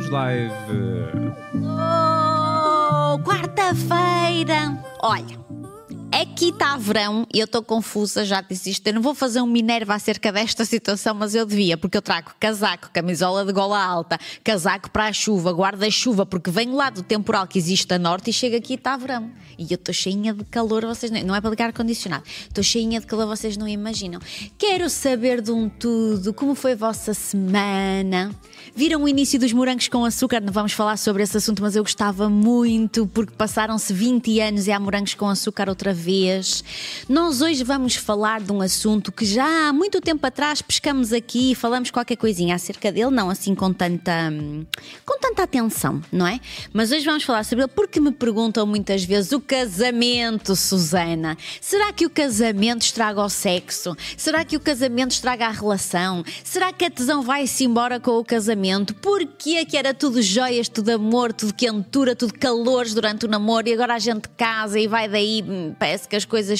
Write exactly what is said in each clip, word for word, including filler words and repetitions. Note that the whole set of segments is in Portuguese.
Estamos live. Oh, quarta-feira. Olha, aqui está verão e eu estou confusa, já disse isto. Eu não vou fazer um Minerva acerca desta situação, mas eu devia, porque eu trago casaco, camisola de gola alta, casaco para a chuva, guarda-chuva, porque venho lá do temporal que existe a norte e chego aqui e está verão. E eu estou cheinha de calor, vocês não, não é para ligar ar-condicionado, estou cheinha de calor, vocês não imaginam. Quero saber de um tudo, como foi a vossa semana? Viram o início dos morangos com açúcar? Não vamos falar sobre esse assunto, mas eu gostava muito, porque passaram-se vinte anos e há morangos com açúcar outra vez. Nós hoje vamos falar de um assunto que já há muito tempo atrás pescamos aqui e falamos qualquer coisinha acerca dele, não assim com tanta, com tanta atenção, não é? Mas hoje vamos falar sobre ele porque me perguntam muitas vezes o casamento, Susana. Será que o casamento estraga o sexo? Será que o casamento estraga a relação? Será que a tesão vai-se embora com o casamento? Porquê que era tudo joias, tudo amor, tudo quentura, tudo calores durante o namoro e agora a gente casa e vai daí, parece que as coisas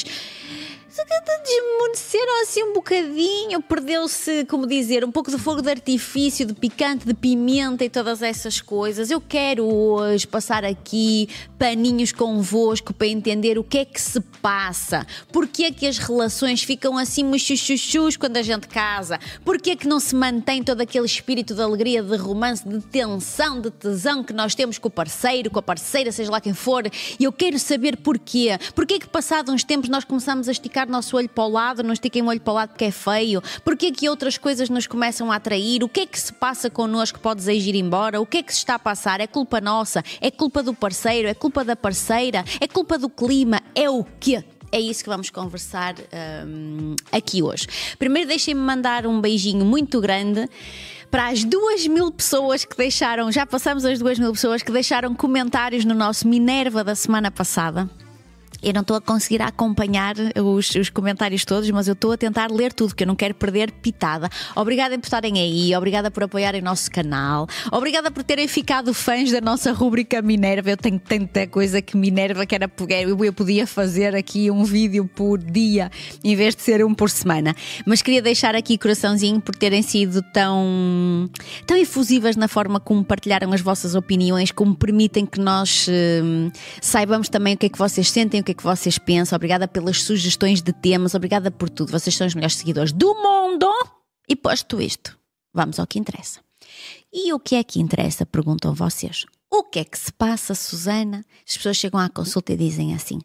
desmoneceram assim um bocadinho, perdeu-se, como dizer, um pouco de fogo de artifício, de picante, de pimenta e todas essas coisas. Eu quero hoje passar aqui paninhos convosco para entender o que é que se passa, porque é que as relações ficam assim muxuxuxus quando a gente casa, porque é que não se mantém todo aquele espírito de alegria, de romance, de tensão, de tesão que nós temos com o parceiro, com a parceira, seja lá quem for. E eu quero saber porquê. Porquê é que passado uns tempos nós começamos a esticar nosso olho para o lado, não estiquem o olho para o lado porque é feio? Porquê que outras coisas nos começam a atrair? O que é que se passa connosco que pode desejar ir embora? O que é que se está a passar? É culpa nossa? É culpa do parceiro? É culpa da parceira? É culpa do clima? É o quê? É isso que vamos conversar um, aqui hoje. Primeiro deixem-me mandar um beijinho muito grande para as duas mil pessoas que deixaram, já passamos as duas mil pessoas que deixaram comentários no nosso Minerva da semana passada. Eu não estou a conseguir acompanhar os, os comentários todos, mas eu estou a tentar ler tudo, porque eu não quero perder pitada. Obrigada por estarem aí, obrigada por apoiarem o nosso canal, obrigada por terem ficado fãs da nossa rúbrica Minerva. Eu tenho tanta coisa que Minerva que era, eu podia fazer aqui um vídeo por dia em vez de ser um por semana. Mas queria deixar aqui coraçãozinho por terem sido tão, tão efusivas na forma como partilharam as vossas opiniões, como permitem que nós hum, saibamos também o que é que vocês sentem, o que é que vocês pensam. Obrigada pelas sugestões de temas, obrigada por tudo. Vocês são os melhores seguidores do mundo. E posto isto, vamos ao que interessa. E o que é que interessa? Perguntam vocês. O que é que se passa, Susana? As pessoas chegam à consulta e dizem assim: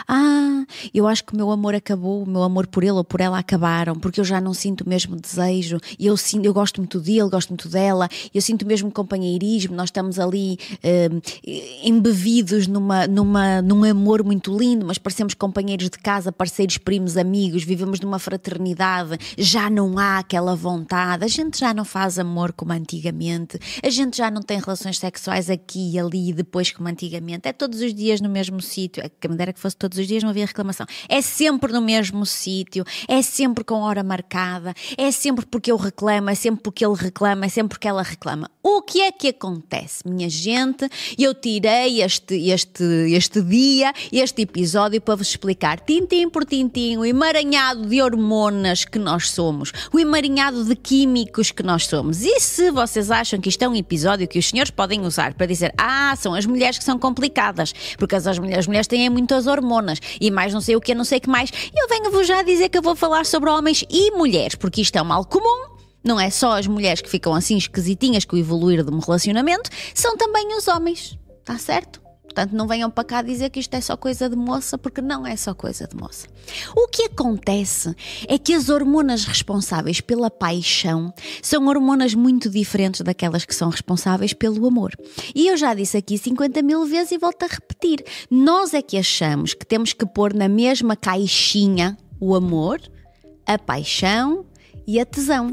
ah, eu acho que o meu amor acabou, o meu amor por ele ou por ela acabaram, porque eu já não sinto o mesmo desejo, e eu, sinto, eu gosto muito dele, gosto muito dela, eu sinto o mesmo companheirismo, nós estamos ali eh, embebidos numa, numa, num amor muito lindo, mas parecemos companheiros de casa, parceiros, primos, amigos, vivemos numa fraternidade, já não há aquela vontade, a gente já não faz amor como antigamente, a gente já não tem relações sexuais aqui e ali, depois como antigamente, é todos os dias no mesmo sítio, é que me dera que fosse todos os dias, não havia reclamação, é sempre no mesmo sítio, é sempre com hora marcada, é sempre porque eu reclamo, é sempre porque ele reclama, é sempre porque ela reclama. O que é que acontece, minha gente? Eu tirei este, este, este dia, este episódio para vos explicar, tintim por tintim, o emaranhado de hormonas que nós somos, o emaranhado de químicos que nós somos. E se vocês acham que isto é um episódio que os senhores podem usar para dizer: ah, são as mulheres que são complicadas, porque as, as, mulheres, as mulheres têm muitas hormonas e mais não sei o que, não sei o que mais, eu venho-vos já dizer que eu vou falar sobre homens e mulheres, porque isto é um mal comum. Não é só as mulheres que ficam assim esquisitinhas com o evoluir de um relacionamento, são também os homens, está certo? Portanto, não venham para cá dizer que isto é só coisa de moça, porque não é só coisa de moça. O que acontece é que as hormonas responsáveis pela paixão são hormonas muito diferentes daquelas que são responsáveis pelo amor. E eu já disse aqui cinquenta mil vezes e volto a repetir. Nós é que achamos que temos que pôr na mesma caixinha o amor, a paixão e a tesão.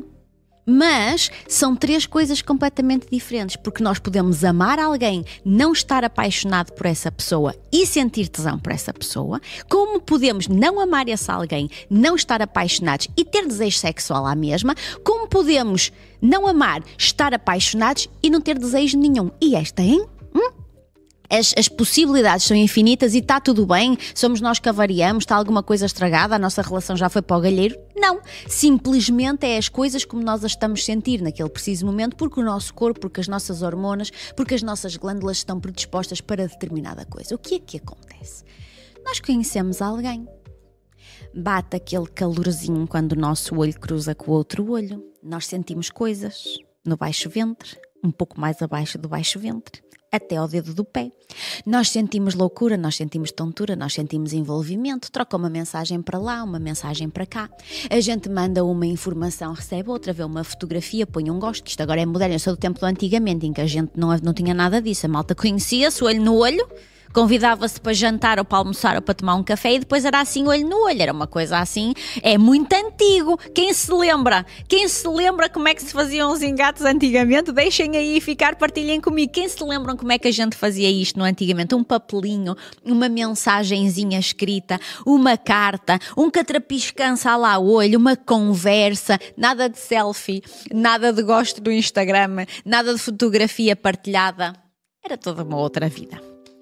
Mas são três coisas completamente diferentes, porque nós podemos amar alguém, não estar apaixonado por essa pessoa e sentir tesão por essa pessoa, como podemos não amar esse alguém, não estar apaixonados e ter desejo sexual à mesma, como podemos não amar, estar apaixonados e não ter desejo nenhum. E esta, hein? Hum? As, as possibilidades são infinitas e está tudo bem, somos nós que avariamos, está alguma coisa estragada, a nossa relação já foi para o galheiro. Não, simplesmente é as coisas como nós as estamos a sentir naquele preciso momento, porque o nosso corpo, porque as nossas hormonas, porque as nossas glândulas estão predispostas para determinada coisa. O que é que acontece? Nós conhecemos alguém, bate aquele calorzinho quando o nosso olho cruza com o outro olho, nós sentimos coisas no baixo ventre, um pouco mais abaixo do baixo ventre, até ao dedo do pé. Nós sentimos loucura, nós sentimos tontura, nós sentimos envolvimento, troca uma mensagem para lá, uma mensagem para cá. A gente manda uma informação, recebe outra, vê uma fotografia, põe um gosto, que isto agora é moderno, eu sou do tempo do antigamente, em que a gente não, não tinha nada disso, a malta conhecia-se, olho no olho, convidava-se para jantar ou para almoçar ou para tomar um café e depois era assim, olho no olho, era uma coisa assim, é muito antigo. Quem se lembra? Quem se lembra como é que se faziam os engates antigamente? Deixem aí ficar, partilhem comigo. Quem se lembram como é que a gente fazia isto no antigamente? Um papelinho, uma mensagenzinha escrita, uma carta, um catrapiscança lá ao olho, uma conversa, nada de selfie, nada de gosto do Instagram, nada de fotografia partilhada. Era toda uma outra vida.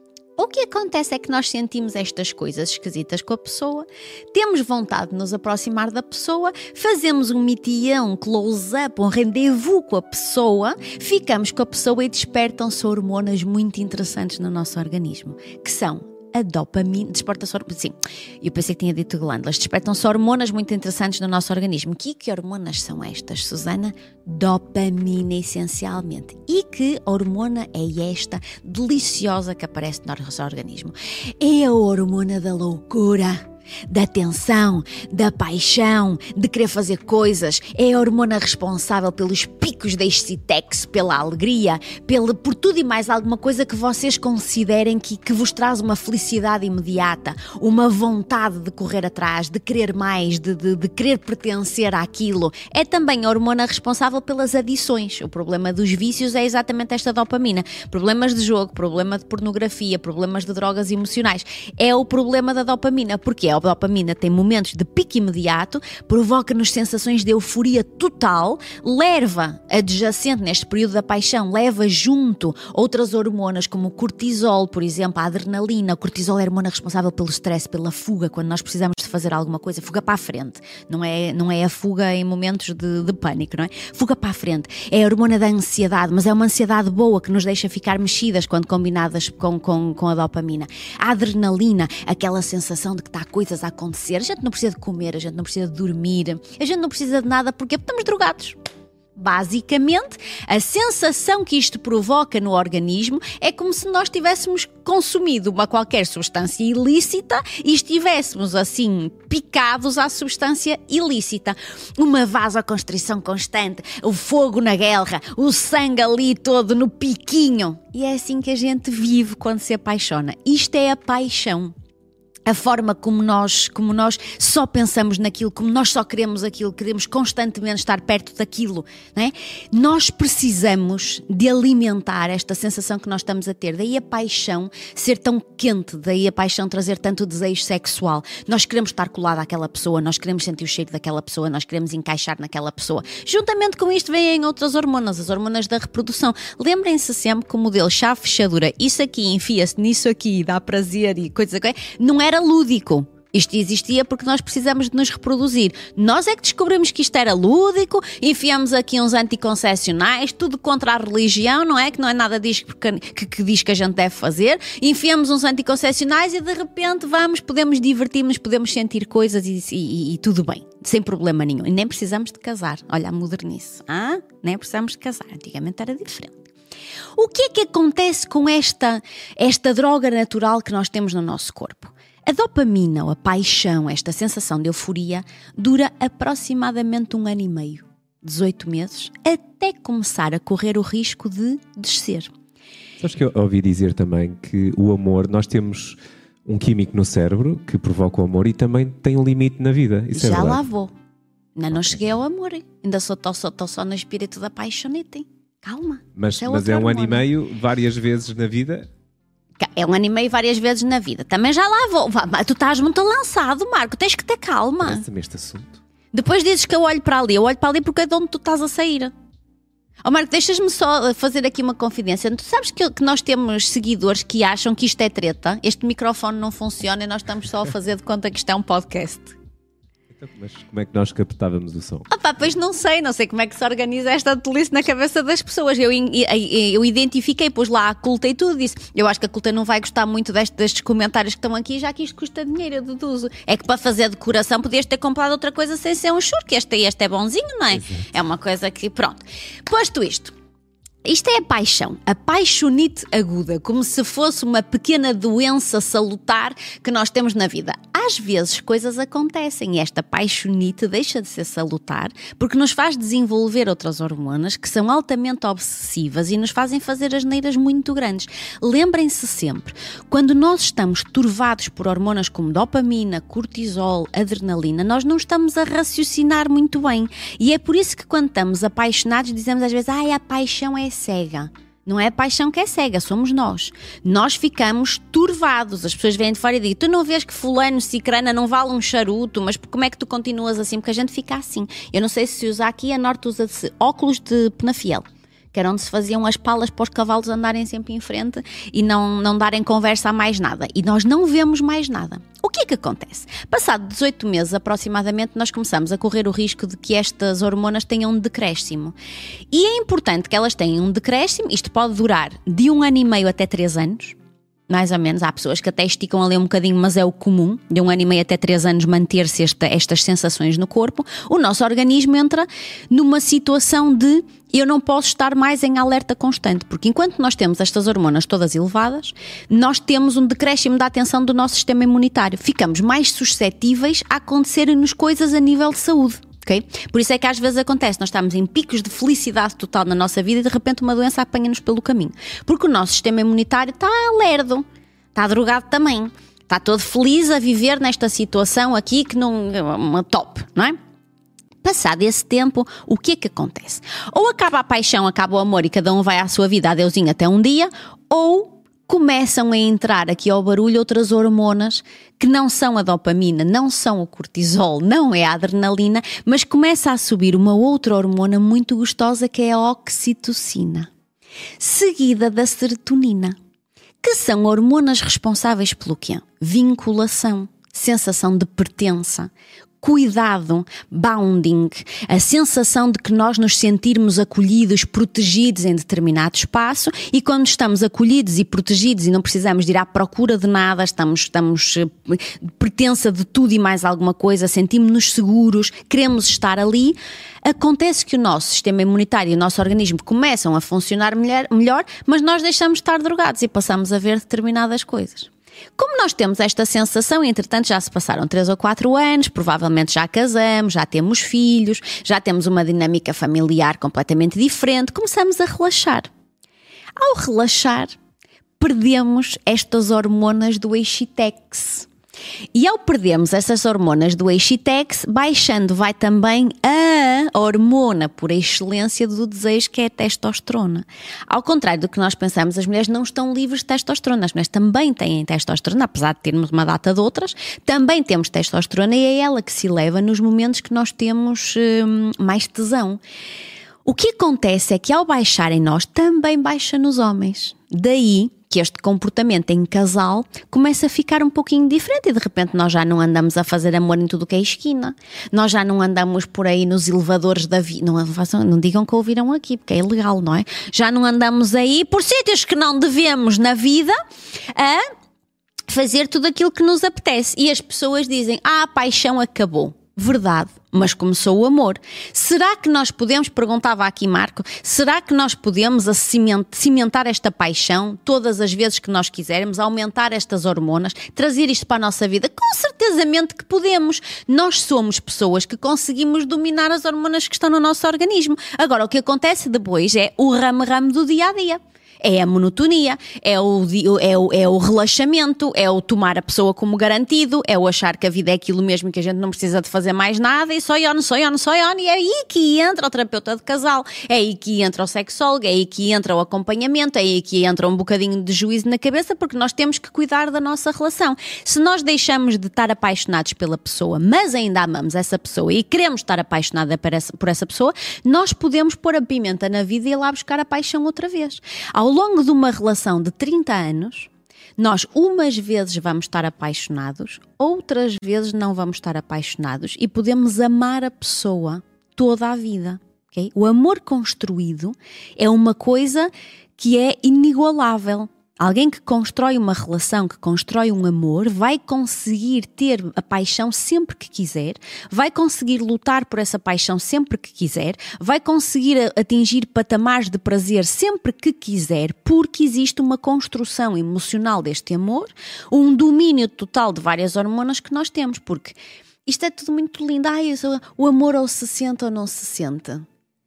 O que acontece é que nós sentimos estas coisas esquisitas com a pessoa, temos vontade de nos aproximar da pessoa, fazemos um mitião, um close-up, um rendezvous com a pessoa, ficamos com a pessoa e despertam-se hormonas muito interessantes no nosso organismo, que são a dopamina, desperta-se, sim, eu pensei que tinha dito glândulas, despertam-se hormonas muito interessantes no nosso organismo. Que, que hormonas são estas, Susana? Dopamina, essencialmente. E que hormona é esta deliciosa que aparece no nosso organismo? É a hormona da loucura, da tensão, da paixão, de querer fazer coisas. É a hormona responsável pelos picos da excitex, pela alegria, pela, por tudo e mais alguma coisa que vocês considerem que, que vos traz uma felicidade imediata, uma vontade de correr atrás, de querer mais, de, de, de querer pertencer àquilo. É também a hormona responsável pelas adições. O problema dos vícios é exatamente esta dopamina. Problemas de jogo, problema de pornografia, problemas de drogas emocionais. É o problema da dopamina. Porquê? A dopamina tem momentos de pico imediato, provoca-nos sensações de euforia total, leva adjacente neste período da paixão, leva junto outras hormonas como o cortisol, por exemplo, a adrenalina. O cortisol é a hormona responsável pelo stress, pela fuga, quando nós precisamos de fazer alguma coisa, fuga para a frente, não é, não é a fuga em momentos de, de pânico, não é? Fuga para a frente, é a hormona da ansiedade, mas é uma ansiedade boa que nos deixa ficar mexidas quando combinadas com, com, com a dopamina. A adrenalina, aquela sensação de que está a coisas a acontecer. A gente não precisa de comer, a gente não precisa de dormir, a gente não precisa de nada porque estamos drogados. Basicamente, a sensação que isto provoca no organismo é como se nós tivéssemos consumido uma qualquer substância ilícita e estivéssemos assim picados à substância ilícita. Uma vasoconstrição constante, o fogo na guerra, o sangue ali todo no piquinho. E é assim que a gente vive quando se apaixona. Isto é a paixão. A forma como nós, como nós só pensamos naquilo, como nós só queremos aquilo, queremos constantemente estar perto daquilo, não é? Nós precisamos de alimentar esta sensação que nós estamos a ter, daí a paixão ser tão quente, daí a paixão trazer tanto desejo sexual. Nós queremos estar colado àquela pessoa, nós queremos sentir o cheiro daquela pessoa, nós queremos encaixar naquela pessoa. Juntamente com isto vêm outras hormonas, as hormonas da reprodução. Lembrem-se sempre que o modelo chave-fechadura, isso aqui enfia-se nisso aqui, dá prazer e coisa que não era lúdico. Isto existia porque nós precisamos de nos reproduzir. Nós é que descobrimos que isto era lúdico, enfiamos aqui uns anticoncepcionais, tudo contra a religião, não é? Que não é nada disso que, que, que diz que a gente deve fazer. Enfiamos uns anticoncepcionais e de repente vamos, podemos divertir-nos, podemos sentir coisas e, e, e tudo bem, sem problema nenhum. E nem precisamos de casar. Olha a modernice. Ah? Nem precisamos de casar. Antigamente era diferente. O que é que acontece com esta, esta droga natural que nós temos no nosso corpo? A dopamina, ou a paixão, esta sensação de euforia, dura aproximadamente um ano e meio, dezoito meses, até começar a correr o risco de descer. Sabes que eu ouvi dizer também que o amor, nós temos um químico no cérebro que provoca o amor e também tem um limite na vida. Isso Já é lá vou. Ainda não cheguei ao amor. Ainda só estou só, só no espírito da paixonite. Calma. Mas é, mas é um ano e meio, várias vezes na vida... É um ano e meio várias vezes na vida. Também já lá vou. Tu estás muito lançado, Marco. Tens que ter calma. Parece-me este assunto. Depois dizes que eu olho para ali. Eu olho para ali porque é de onde tu estás a sair. Oh Marco, deixas-me só fazer aqui uma confidência. Tu sabes que, que nós temos seguidores que acham que isto é treta, este microfone não funciona e nós estamos só a fazer de conta que isto é um podcast. Então, mas como é que nós captávamos o som? Ah pá, pois não sei, não sei como é que se organiza esta tolice na cabeça das pessoas. Eu, eu identifiquei, pus lá a Culta e tudo, disse, eu acho que a Culta não vai gostar muito deste, destes comentários que estão aqui, já que isto custa dinheiro, eu deduzo. É que para fazer decoração podias ter comprado outra coisa sem ser um churro, que este, este é bonzinho, não é? Exato. É uma coisa que, pronto. Posto isto, isto é a paixão, a paixonite aguda, como se fosse uma pequena doença salutar que nós temos na vida. Às vezes coisas acontecem e esta paixonite deixa de ser salutar porque nos faz desenvolver outras hormonas que são altamente obsessivas e nos fazem fazer asneiras muito grandes. Lembrem-se sempre, quando nós estamos turvados por hormonas como dopamina, cortisol, adrenalina, nós não estamos a raciocinar muito bem. E é por isso que quando estamos apaixonados dizemos às vezes, ai, a paixão é cega. Não é a paixão que é cega, somos nós. Nós ficamos turvados. As pessoas vêm de fora e dizem, tu não vês que fulano, cicrana não vale um charuto, mas como é que tu continuas assim? Porque a gente fica assim. Eu não sei se usa aqui, a Norte usa-se óculos de penafiel, que era onde se faziam as palas para os cavalos andarem sempre em frente e não, não darem conversa a mais nada. E nós não vemos mais nada. O que é que acontece? Passado dezoito meses aproximadamente, nós começamos a correr o risco de que estas hormonas tenham um decréscimo. E é importante que elas tenham um decréscimo, isto pode durar de um ano e meio até três anos, mais ou menos. Há pessoas que até esticam ali um bocadinho, mas é o comum, de um ano e meio até três anos manter-se esta, estas sensações no corpo. O nosso organismo entra numa situação de eu não posso estar mais em alerta constante, porque enquanto nós temos estas hormonas todas elevadas, nós temos um decréscimo da atenção do nosso sistema imunitário. Ficamos mais suscetíveis a acontecerem-nos coisas a nível de saúde. Okay? Por isso é que às vezes acontece, nós estamos em picos de felicidade total na nossa vida e de repente uma doença apanha-nos pelo caminho. Porque o nosso sistema imunitário está lerdo, está drogado também, está todo feliz a viver nesta situação aqui que não é uma top, não é? Passado esse tempo, o que é que acontece? Ou acaba a paixão, acaba o amor e cada um vai à sua vida, adeusinho até um dia, ou começam a entrar aqui ao barulho outras hormonas que não são a dopamina, não são o cortisol, não é a adrenalina, mas começa a subir uma outra hormona muito gostosa que é a oxitocina, seguida da serotonina, que são hormonas responsáveis pelo quê? Vinculação, sensação de pertença, cuidado, bounding, a sensação de que nós nos sentirmos acolhidos, protegidos em determinado espaço, e quando estamos acolhidos e protegidos e não precisamos de ir à procura de nada, estamos, estamos pertença de tudo e mais alguma coisa, sentimos-nos seguros, queremos estar ali, acontece que o nosso sistema imunitário e o nosso organismo começam a funcionar melhor, melhor, mas nós deixamos de estar drogados e passamos a ver determinadas coisas. Como nós temos esta sensação, e entretanto já se passaram três ou quatro anos, provavelmente já casamos, já temos filhos, já temos uma dinâmica familiar completamente diferente, começamos a relaxar. Ao relaxar, perdemos estas hormonas do Excitex. E ao perdermos essas hormonas do Excitex, baixando vai também a hormona por excelência do desejo, que é a testosterona. Ao contrário do que nós pensamos, as mulheres não estão livres de testosterona. As mulheres também têm testosterona, apesar de termos uma data de outras, também temos testosterona e é ela que se eleva nos momentos que nós temos hum, mais tesão. O que acontece é que ao baixar em nós, também baixa nos homens. Daí que este comportamento em casal começa a ficar um pouquinho diferente e de repente nós já não andamos a fazer amor em tudo o que é esquina, nós já não andamos por aí nos elevadores da vida, não, não digam que ouviram aqui, porque é ilegal, não é? Já não andamos aí por sítios que não devemos na vida a fazer tudo aquilo que nos apetece. E as pessoas dizem, ah, a paixão acabou. Verdade, mas começou o amor. Será que nós podemos, perguntava aqui Marco, será que nós podemos cimentar esta paixão todas as vezes que nós quisermos, aumentar estas hormonas, trazer isto para a nossa vida? Com certezamente que podemos. Nós somos pessoas que conseguimos dominar as hormonas que estão no nosso organismo. Agora, o que acontece depois é o ramo-ramo do dia-a-dia. É a monotonia, é o, é, o, é o relaxamento, é o tomar a pessoa como garantido, é o achar que a vida é aquilo mesmo, que a gente não precisa de fazer mais nada e só on, só on, só on. E é aí que entra o terapeuta de casal, é aí que entra o sexólogo, é aí que entra o acompanhamento, é aí que entra um bocadinho de juízo na cabeça, porque nós temos que cuidar da nossa relação. Se nós deixamos de estar apaixonados pela pessoa, mas ainda amamos essa pessoa e queremos estar apaixonada por essa, por essa pessoa, nós podemos pôr a pimenta na vida e ir lá buscar a paixão outra vez. Ao longo de uma relação de trinta anos, nós umas vezes vamos estar apaixonados, outras vezes não vamos estar apaixonados e podemos amar a pessoa toda a vida. Okay? O amor construído é uma coisa que é inigualável. Alguém que constrói uma relação, que constrói um amor, vai conseguir ter a paixão sempre que quiser, vai conseguir lutar por essa paixão sempre que quiser, vai conseguir atingir patamares de prazer sempre que quiser, porque existe uma construção emocional deste amor, um domínio total de várias hormonas que nós temos, porque isto é tudo muito lindo. Ai, o amor ou se sente ou não se sente?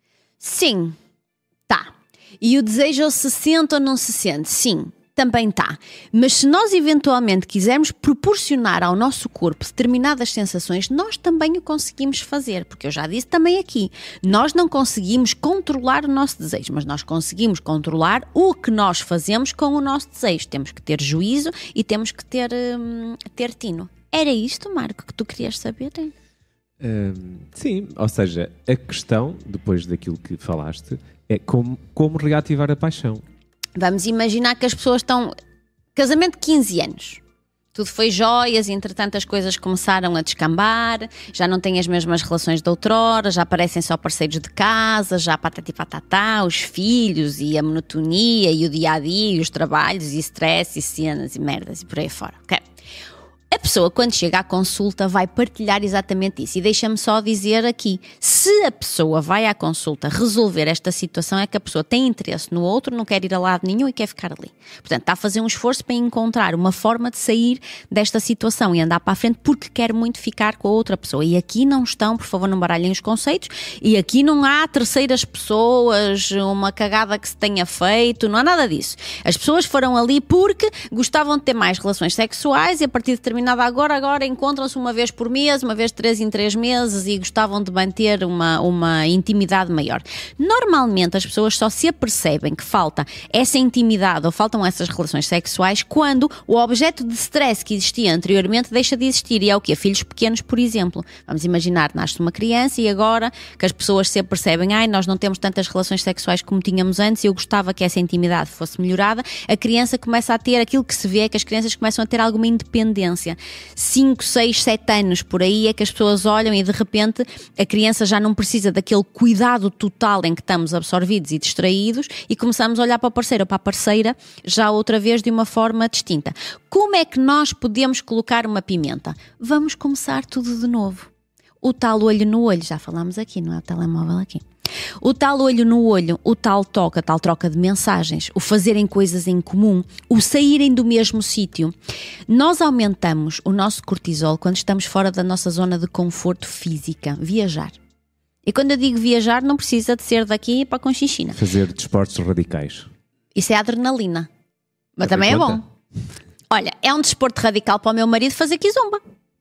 Sim, tá. E o desejo ou se sente ou não se sente? Sim. Também está. Mas se nós eventualmente quisermos proporcionar ao nosso corpo determinadas sensações, nós também o conseguimos fazer, porque eu já disse também aqui, nós não conseguimos controlar o nosso desejo, mas nós conseguimos controlar o que nós fazemos com o nosso desejo. Temos que ter juízo e temos que ter, hum, ter tino. Era isto, Marco, que tu querias saber? Hum, sim, ou seja, a questão, depois daquilo que falaste, é como, como reativar a paixão. Vamos imaginar que as pessoas estão... Casamento de quinze anos. Tudo foi joias e, entretanto, as coisas começaram a descambar, já não têm as mesmas relações de outrora, já parecem só parceiros de casa, já patati patatá, os filhos e a monotonia e o dia-a-dia e os trabalhos e stress e cenas e merdas e por aí fora. Ok? A pessoa, quando chega à consulta, vai partilhar exatamente isso. E deixa-me só dizer aqui, se a pessoa vai à consulta resolver esta situação, é que a pessoa tem interesse no outro, não quer ir a lado nenhum e quer ficar ali. Portanto, está a fazer um esforço para encontrar uma forma de sair desta situação e andar para a frente porque quer muito ficar com a outra pessoa. E aqui não estão, por favor, não baralhem os conceitos, e aqui não há terceiras pessoas, uma cagada que se tenha feito, não há nada disso. As pessoas foram ali porque gostavam de ter mais relações sexuais e a partir de determinada agora, agora encontram-se uma vez por mês, uma vez de três em três meses e gostavam de manter uma, uma intimidade maior. Normalmente as pessoas só se apercebem que falta essa intimidade ou faltam essas relações sexuais quando o objeto de stress que existia anteriormente deixa de existir, e é o quê? Filhos pequenos, por exemplo. Vamos imaginar, nasce uma criança e agora que as pessoas se apercebem, ai, nós não temos tantas relações sexuais como tínhamos antes e eu gostava que essa intimidade fosse melhorada, a criança começa a ter aquilo que se vê, é que as crianças começam a ter alguma independência. cinco, seis, sete anos por aí é que as pessoas olham e de repente a criança já não precisa daquele cuidado total em que estamos absorvidos e distraídos e começamos a olhar para o parceiro ou para a parceira já outra vez de uma forma distinta. Como é que nós podemos colocar uma pimenta? Vamos começar tudo de novo. O tal olho no olho, já falámos aqui, não é o telemóvel aqui. O tal olho no olho, o tal toca, a tal troca de mensagens, o fazerem coisas em comum, o saírem do mesmo sítio. Nós aumentamos o nosso cortisol quando estamos fora da nossa zona de conforto física, viajar. E quando eu digo viajar, não precisa de ser daqui para Conchichina. Fazer desportos radicais. Isso é adrenalina, mas também é bom. Olha, é um desporto radical para o meu marido fazer kizomba.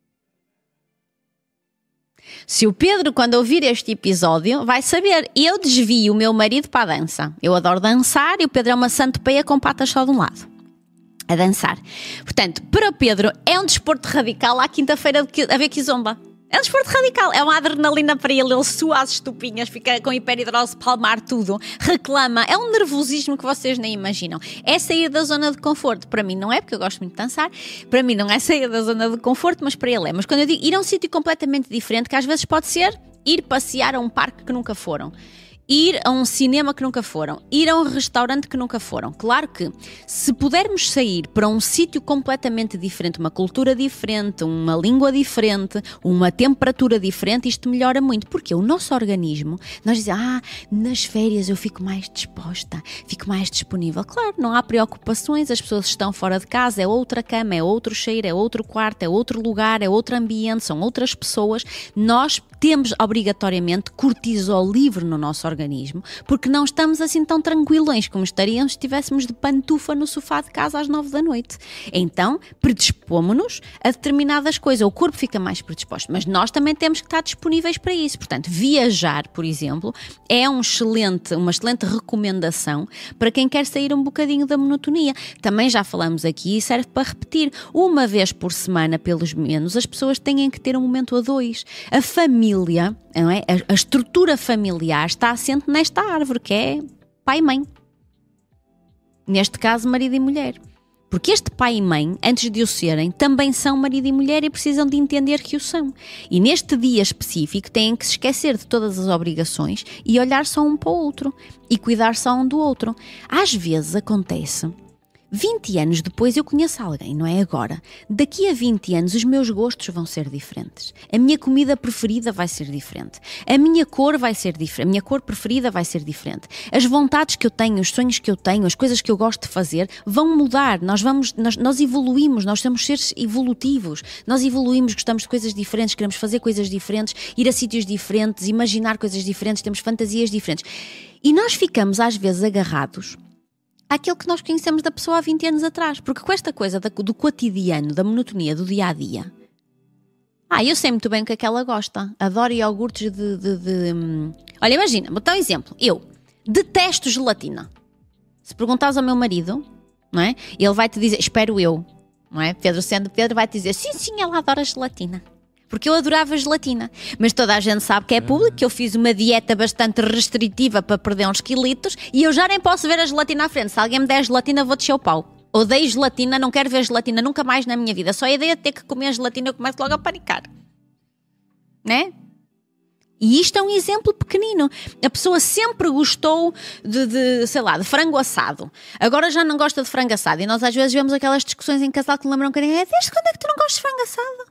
Se o Pedro, quando ouvir este episódio, vai saber. Eu desvio o meu marido para a dança. Eu adoro dançar e o Pedro é uma santopeia com patas só de um lado. A dançar. Portanto, para o Pedro é um desporto radical à quinta-feira a ver kizomba. É um desporto radical, é uma adrenalina para ele, ele sua as estupinhas, fica com hiperidrose palmar tudo, reclama, é um nervosismo que vocês nem imaginam. É sair da zona de conforto, para mim não é, porque eu gosto muito de dançar, para mim não é sair da zona de conforto, mas para ele é. Mas quando eu digo ir a um sítio completamente diferente, que às vezes pode ser ir passear a um parque que nunca foram, ir a um cinema que nunca foram, ir a um restaurante que nunca foram. Claro que se pudermos sair para um sítio completamente diferente, uma cultura diferente, uma língua diferente, uma temperatura diferente, isto melhora muito, porque o nosso organismo, nós dizemos, ah, nas férias eu fico mais disposta, fico mais disponível. Claro, não há preocupações, as pessoas estão fora de casa, é outra cama, é outro cheiro, é outro quarto, é outro lugar, é outro ambiente, são outras pessoas. Nós temos obrigatoriamente cortisol livre no nosso organismo, organismo, porque não estamos assim tão tranquilões como estaríamos se estivéssemos de pantufa no sofá de casa às nove da noite. Então, predispomos-nos a determinadas coisas, o corpo fica mais predisposto, mas nós também temos que estar disponíveis para isso. Portanto, viajar, por exemplo, é um excelente, uma excelente recomendação para quem quer sair um bocadinho da monotonia. Também já falamos aqui e serve para repetir. Uma vez por semana, pelos menos, as pessoas têm que ter um momento a dois. A família, não é? a, a estrutura familiar está assente nesta árvore, que é pai e mãe. Neste caso, marido e mulher. Porque este pai e mãe, antes de o serem, também são marido e mulher e precisam de entender que o são. E neste dia específico têm que se esquecer de todas as obrigações e olhar só um para o outro e cuidar só um do outro. Às vezes acontece, vinte anos depois eu conheço alguém, não é agora? Daqui a vinte anos os meus gostos vão ser diferentes. A minha comida preferida vai ser diferente. A minha cor vai ser diferente. A minha cor preferida vai ser diferente. As vontades que eu tenho, os sonhos que eu tenho, as coisas que eu gosto de fazer vão mudar. Nós, vamos, nós, nós evoluímos, nós somos seres evolutivos. Nós evoluímos, gostamos de coisas diferentes, queremos fazer coisas diferentes, ir a sítios diferentes, imaginar coisas diferentes, temos fantasias diferentes. E nós ficamos às vezes agarrados àquilo que nós conhecemos da pessoa há vinte anos atrás. Porque com esta coisa do cotidiano, da monotonia, do dia-a-dia... Ah, eu sei muito bem o que é que ela gosta. Adoro iogurtes de... de, de... Olha, imagina, vou dar um exemplo. Eu detesto gelatina. Se perguntares ao meu marido, não é? Ele vai-te dizer, espero eu, não é? Pedro sendo Pedro vai-te dizer, sim, sim, ela adora gelatina. Porque eu adorava gelatina. Mas toda a gente sabe que é público, que eu fiz uma dieta bastante restritiva para perder uns quilitos e eu já nem posso ver a gelatina à frente. Se alguém me der gelatina, vou descer o pau. Odeio gelatina, não quero ver gelatina nunca mais na minha vida. Só a ideia de ter que comer gelatina eu começo logo a panicar. Né? E isto é um exemplo pequenino. A pessoa sempre gostou de, de, sei lá, de frango assado. Agora já não gosta de frango assado. E nós às vezes vemos aquelas discussões em casal que lembram um bocadinho. É, desde quando é que tu não gostas de frango assado?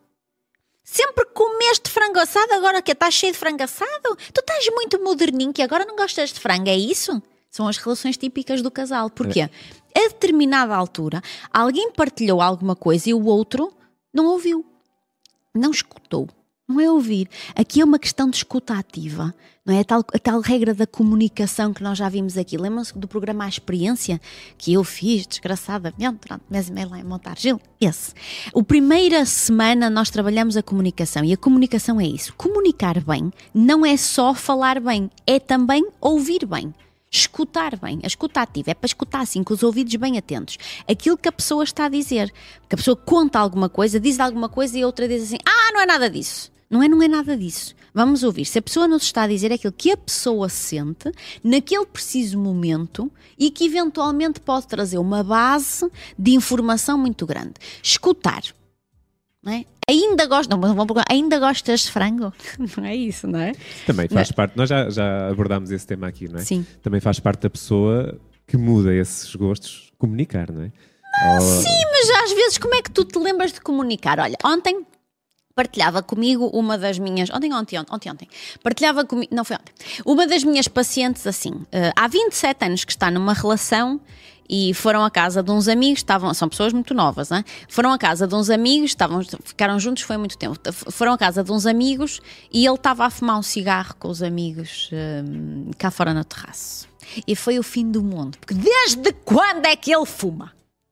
Sempre comeste frango assado, agora que estás cheio de frango assado? Tu estás muito moderninho que agora não gostas de frango, é isso? São as relações típicas do casal. Porquê? A determinada altura, alguém partilhou alguma coisa e o outro não ouviu. Não escutou. Não é ouvir. Aqui é uma questão de escuta ativa. Não é? A tal, a tal regra da comunicação que nós já vimos aqui. Lembram-se do programa A Experiência que eu fiz, desgraçadamente, durante mês e meio lá em Montargil? Esse. A primeira semana nós trabalhamos a comunicação e a comunicação é isso. Comunicar bem não é só falar bem, é também ouvir bem. Escutar bem, a escuta ativa é para escutar assim, com os ouvidos bem atentos. Aquilo que a pessoa está a dizer. Que a pessoa conta alguma coisa, diz alguma coisa e a outra diz assim, ah, não é nada disso. Não é, não é nada disso. Vamos ouvir. Se a pessoa nos está a dizer aquilo que a pessoa sente naquele preciso momento e que eventualmente pode trazer uma base de informação muito grande. Escutar. Não é? Ainda gostas, não, vamos perguntar, ainda gostas de frango? Não é isso, não é? Também faz não. parte, nós já, já abordámos esse tema aqui, não é? Sim. Também faz parte da pessoa que muda esses gostos comunicar, não é? Ah, Ou... Sim, mas às vezes como é que tu te lembras de comunicar? Olha, ontem partilhava comigo uma das minhas... Ontem, ontem, ontem, ontem. Partilhava comigo... Não foi ontem. Uma das minhas pacientes, assim, uh, há vinte e sete anos que está numa relação e foram à casa de uns amigos, estavam, são pessoas muito novas, hein? Foram à casa de uns amigos, estavam, ficaram juntos, foi muito tempo. Foram à casa de uns amigos e ele estava a fumar um cigarro com os amigos um, cá fora no terraço. E foi o fim do mundo. Porque desde quando é que ele fuma?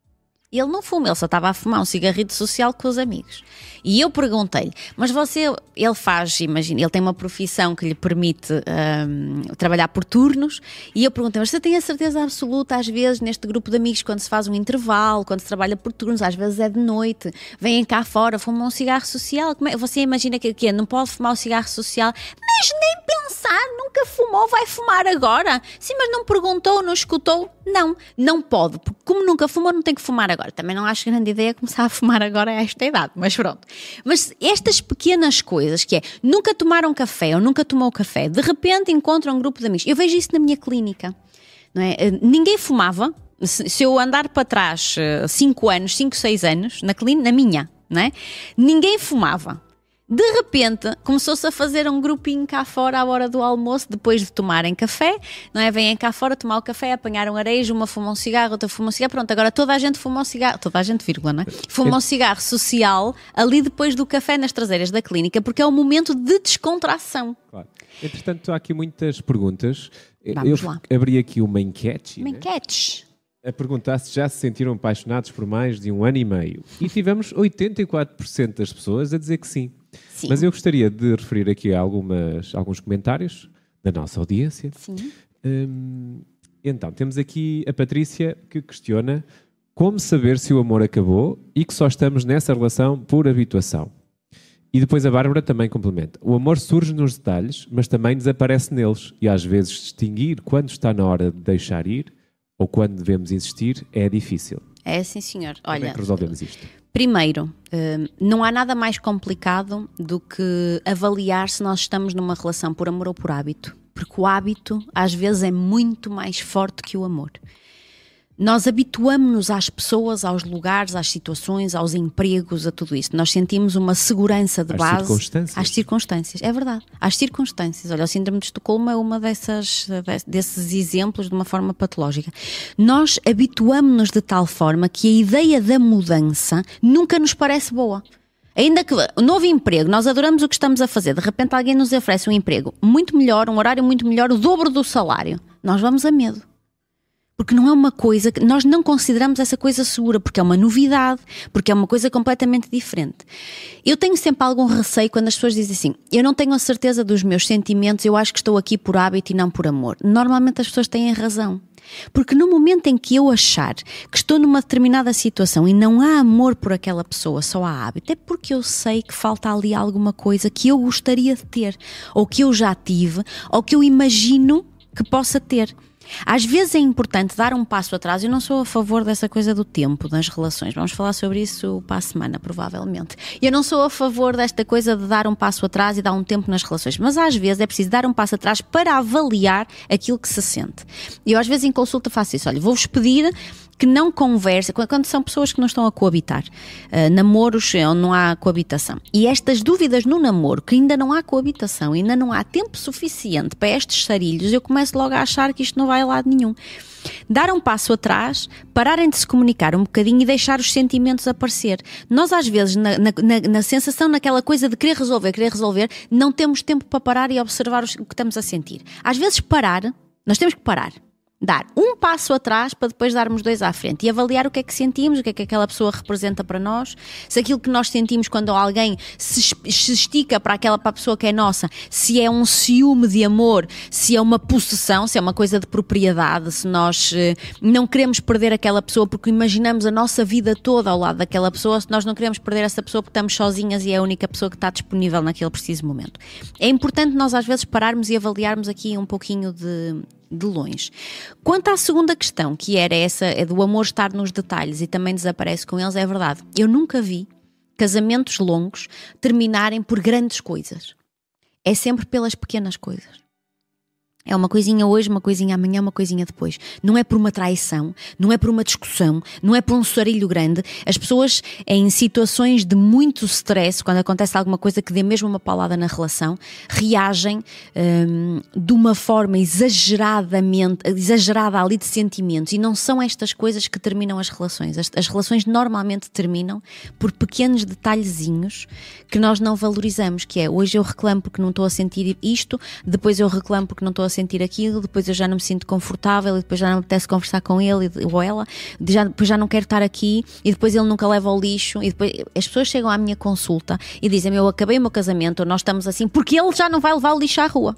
Ele não fuma, ele só estava a fumar um cigarrito social com os amigos. E eu perguntei-lhe, mas você, ele faz, imagina, ele tem uma profissão que lhe permite um, trabalhar por turnos, e eu perguntei, mas você tem a certeza absoluta, às vezes, neste grupo de amigos, quando se faz um intervalo, quando se trabalha por turnos, às vezes é de noite, vêm cá fora, fumam um cigarro social, como é? Você imagina que, que não pode fumar um cigarro social? Mas nem pensar, nunca fumou, vai fumar agora? Sim, mas não perguntou, não escutou? Não, não pode, porque como nunca fumou, não tem que fumar agora. Também não acho grande ideia começar a fumar agora a esta idade, mas pronto. Mas estas pequenas coisas, que é, nunca tomaram café ou nunca tomou café, de repente encontram um grupo de amigos. Eu vejo isso na minha clínica, não é? Ninguém fumava. Se eu andar para trás cinco anos, cinco, seis anos, na clínica, na minha, não é? Ninguém fumava. De repente, começou-se a fazer um grupinho cá fora à hora do almoço, depois de tomarem café, não é? Vêm cá fora tomar o café, apanharam areias, uma fuma um cigarro, outra fuma um cigarro, pronto, agora toda a gente fuma um cigarro, toda a gente, vírgula, não é? Fuma um cigarro social ali depois do café nas traseiras da clínica, porque é um momento de descontração. Claro. Entretanto, há aqui muitas perguntas. Vamos Eu lá. abri aqui uma enquete. Uma né? enquete. A perguntar se já se sentiram apaixonados por mais de um ano e meio. E tivemos oitenta e quatro por cento das pessoas a dizer que sim. Sim. Mas eu gostaria de referir aqui algumas, alguns comentários da nossa audiência. Sim. Hum, então, temos aqui a Patrícia que questiona como saber se o amor acabou e que só estamos nessa relação por habituação. E depois a Bárbara também complementa. O amor surge nos detalhes, mas também desaparece neles. E às vezes distinguir quando está na hora de deixar ir ou quando devemos insistir é difícil. É sim, senhor. Como Olha, é que resolvemos isto? primeiro, hum, não há nada mais complicado do que avaliar se nós estamos numa relação por amor ou por hábito. Porque o hábito, às vezes, é muito mais forte que o amor. Nós habituamos-nos às pessoas, aos lugares, às situações, aos empregos, a tudo isso. Nós sentimos uma segurança de Às base. circunstâncias. Às circunstâncias. É verdade. Às circunstâncias. Olha, o síndrome de Estocolmo é uma dessas, desses exemplos de uma forma patológica. Nós habituamos-nos de tal forma que a ideia da mudança nunca nos parece boa. Ainda que o novo emprego, nós adoramos o que estamos a fazer, de repente alguém nos oferece um emprego muito melhor, um horário muito melhor, o dobro do salário. Nós vamos a medo. Porque não é uma coisa que nós não consideramos essa coisa segura, porque é uma novidade, porque é uma coisa completamente diferente. Eu tenho sempre algum receio quando as pessoas dizem assim: eu não tenho a certeza dos meus sentimentos, eu acho que estou aqui por hábito e não por amor. Normalmente as pessoas têm razão. Porque no momento em que eu achar que estou numa determinada situação e não há amor por aquela pessoa, só há hábito, é porque eu sei que falta ali alguma coisa que eu gostaria de ter, ou que eu já tive, ou que eu imagino que possa ter. Às vezes é importante dar um passo atrás. Eu não sou a favor dessa coisa do tempo das relações, vamos falar sobre isso para a semana provavelmente. Eu não sou a favor desta coisa de dar um passo atrás e dar um tempo nas relações, mas às vezes é preciso dar um passo atrás para avaliar aquilo que se sente. E eu às vezes em consulta faço isso: olha, vou-vos pedir que não conversem, quando são pessoas que não estão a coabitar, uh, namoros onde não há coabitação. E estas dúvidas no namoro, que ainda não há coabitação, ainda não há tempo suficiente para estes sarilhos, eu começo logo a achar que isto não vai a lado nenhum. Dar um passo atrás, pararem de se comunicar um bocadinho e deixar os sentimentos aparecer. Nós às vezes, na, na, na, na sensação, naquela coisa de querer resolver, querer resolver, não temos tempo para parar e observar o que estamos a sentir. Às vezes parar, nós temos que parar. Dar um passo atrás para depois darmos dois à frente e avaliar o que é que sentimos, o que é que aquela pessoa representa para nós, se aquilo que nós sentimos quando alguém se, se estica para aquela para a pessoa que é nossa, se é um ciúme de amor, se é uma possessão, se é uma coisa de propriedade, se nós eh, não queremos perder aquela pessoa porque imaginamos a nossa vida toda ao lado daquela pessoa, se nós não queremos perder essa pessoa porque estamos sozinhas e é a única pessoa que está disponível naquele preciso momento. É importante nós às vezes pararmos e avaliarmos aqui um pouquinho de... de longe. Quanto à segunda questão, que era essa, é do amor estar nos detalhes e também desaparece com eles, é verdade. Eu nunca vi casamentos longos terminarem por grandes coisas. É sempre pelas pequenas coisas. É uma coisinha hoje, uma coisinha amanhã, uma coisinha depois. Não é por uma traição, não é por uma discussão, não é por um sarilho grande. As pessoas, em situações de muito stress, quando acontece alguma coisa que dê mesmo uma paulada na relação, reagem hum, de uma forma exageradamente, exagerada ali de sentimentos. E não são estas coisas que terminam as relações. As, as relações normalmente terminam por pequenos detalhezinhos que nós não valorizamos, que é: hoje eu reclamo porque não estou a sentir isto, depois eu reclamo porque não estou a sentir aquilo, depois eu já não me sinto confortável e depois já não me apetece conversar com ele ou ela, já, depois já não quero estar aqui e depois ele nunca leva ao lixo e depois as pessoas chegam à minha consulta e dizem-me: eu acabei o meu casamento, nós estamos assim porque ele já não vai levar o lixo à rua.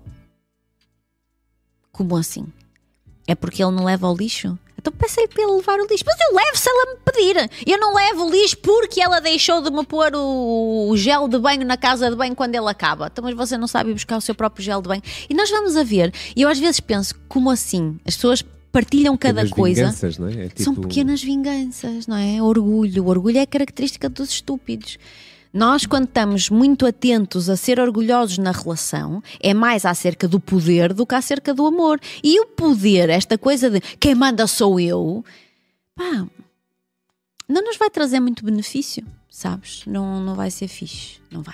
Como assim? É porque ele não leva ao lixo? Então peça-lhe para ele levar o lixo. Mas eu levo se ela me pedir. Eu não levo o lixo porque ela deixou de me pôr o, o gel de banho na casa de banho quando ele acaba. Então, mas você não sabe buscar o seu próprio gel de banho. E nós vamos a ver. E eu às vezes penso: como assim? As pessoas partilham cada pequenas coisa. Vinganças, não é? É tipo... São pequenas vinganças, não é? Orgulho. O orgulho é característica dos estúpidos. Nós, quando estamos muito atentos a ser orgulhosos na relação, é mais acerca do poder do que acerca do amor. E o poder, esta coisa de quem manda sou eu, pá, não nos vai trazer muito benefício, sabes? Não, não vai ser fixe, não vai.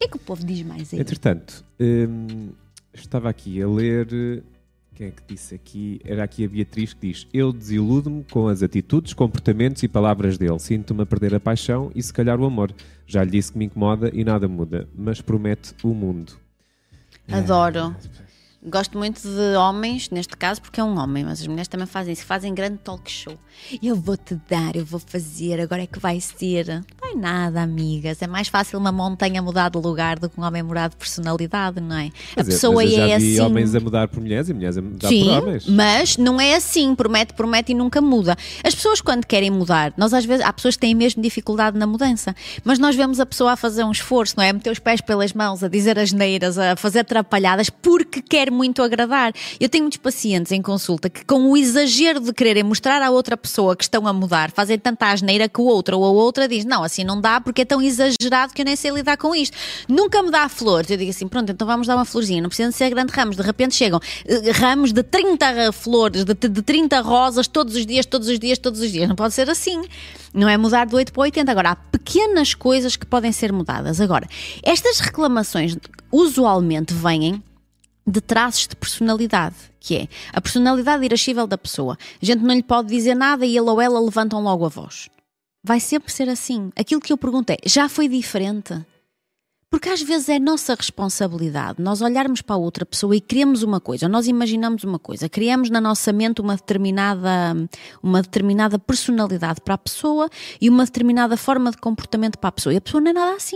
que é que o povo diz mais aí? Entretanto, hum, estava aqui a ler... Quem é que disse aqui? Era aqui a Beatriz que diz: eu desiludo-me com as atitudes, comportamentos e palavras dele. Sinto-me a perder a paixão e se calhar o amor. Já lhe disse que me incomoda e nada muda, mas promete o mundo. Adoro. Gosto muito de homens, neste caso, porque é um homem, mas as mulheres também fazem isso, fazem grande talk show. Eu vou-te dar, eu vou fazer, agora é que vai ser. Não é nada, amigas. É mais fácil uma montanha mudar de lugar do que um homem mudar de personalidade, não é? Mas a pessoa é, mas eu já é vi assim. homens a mudar por mulheres e mulheres a mudar Sim, por homens. mas não é assim, promete, promete e nunca muda. As pessoas quando querem mudar, nós às vezes, há pessoas que têm mesmo dificuldade na mudança, mas nós vemos a pessoa a fazer um esforço, não é? A meter os pés pelas mãos, a dizer asneiras, a fazer atrapalhadas, porque quer muito agradar. Eu tenho muitos pacientes em consulta que, com o exagero de quererem mostrar à outra pessoa que estão a mudar, fazem tanta asneira que o outro ou a outra diz: não, assim não dá porque é tão exagerado que eu nem sei lidar com isto. Nunca me dá flores. Eu digo assim: pronto, então vamos dar uma florzinha. Não precisa de ser grande ramos. De repente chegam uh, ramos de trinta flores, de, de trinta rosas todos os dias, todos os dias, todos os dias. Não pode ser assim. Não é mudar do oito para o oitenta. Agora, há pequenas coisas que podem ser mudadas. Agora, estas reclamações usualmente vêm de traços de personalidade, que é a personalidade irascível da pessoa. A gente não lhe pode dizer nada e ele ou ela levantam logo a voz. Vai sempre ser assim. Aquilo que eu pergunto é: já foi diferente? Porque às vezes é nossa responsabilidade nós olharmos para a outra pessoa e queremos uma coisa, ou nós imaginamos uma coisa, criamos na nossa mente uma determinada, uma determinada personalidade para a pessoa e uma determinada forma de comportamento para a pessoa. E a pessoa não é nada assim.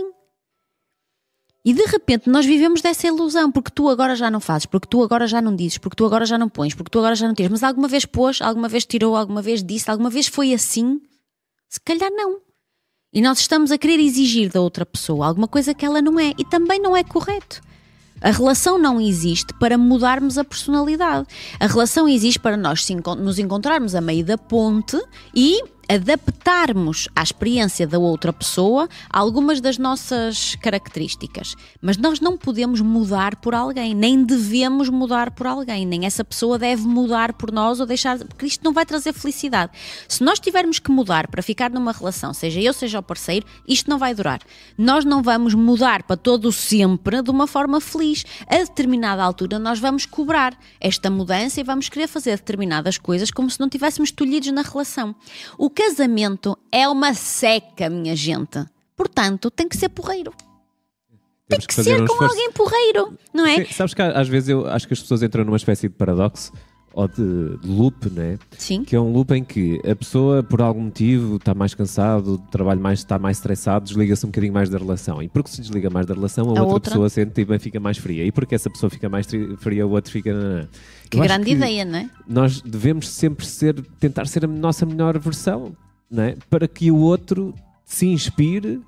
E de repente nós vivemos dessa ilusão, porque tu agora já não fazes, porque tu agora já não dizes, porque tu agora já não pões, porque tu agora já não tiras. Mas alguma vez pôs, alguma vez tirou, alguma vez disse, alguma vez foi assim? Se calhar não. E nós estamos a querer exigir da outra pessoa alguma coisa que ela não é. E também não é correto. A relação não existe para mudarmos a personalidade. A relação existe para nós nos encontrarmos a meio da ponte e adaptarmos à experiência da outra pessoa algumas das nossas características. Mas nós não podemos mudar por alguém, nem devemos mudar por alguém, nem essa pessoa deve mudar por nós ou deixar, porque isto não vai trazer felicidade. Se nós tivermos que mudar para ficar numa relação, seja eu, seja o parceiro, isto não vai durar. Nós não vamos mudar para todo o sempre de uma forma feliz. A determinada altura nós vamos cobrar esta mudança e vamos querer fazer determinadas coisas como se não tivéssemos tolhidos na relação. O casamento é uma seca, minha gente. Portanto, tem que ser porreiro. Tem que, que ser um como esforço. Alguém porreiro, não é? Sim, sabes que às vezes eu acho que as pessoas entram numa espécie de paradoxo ou de, de loop, não é? Sim. Que é um loop em que a pessoa, por algum motivo, está mais cansado, o trabalho mais, está mais estressado, desliga-se um bocadinho mais da relação. E porque se desliga mais da relação, a, a outra, outra pessoa sente e bem fica mais fria. E porque essa pessoa fica mais fria, o outro fica... Não, não. Que grande que ideia, não é? Nós devemos sempre ser, tentar ser a nossa melhor versão, não é? Para que o outro se inspire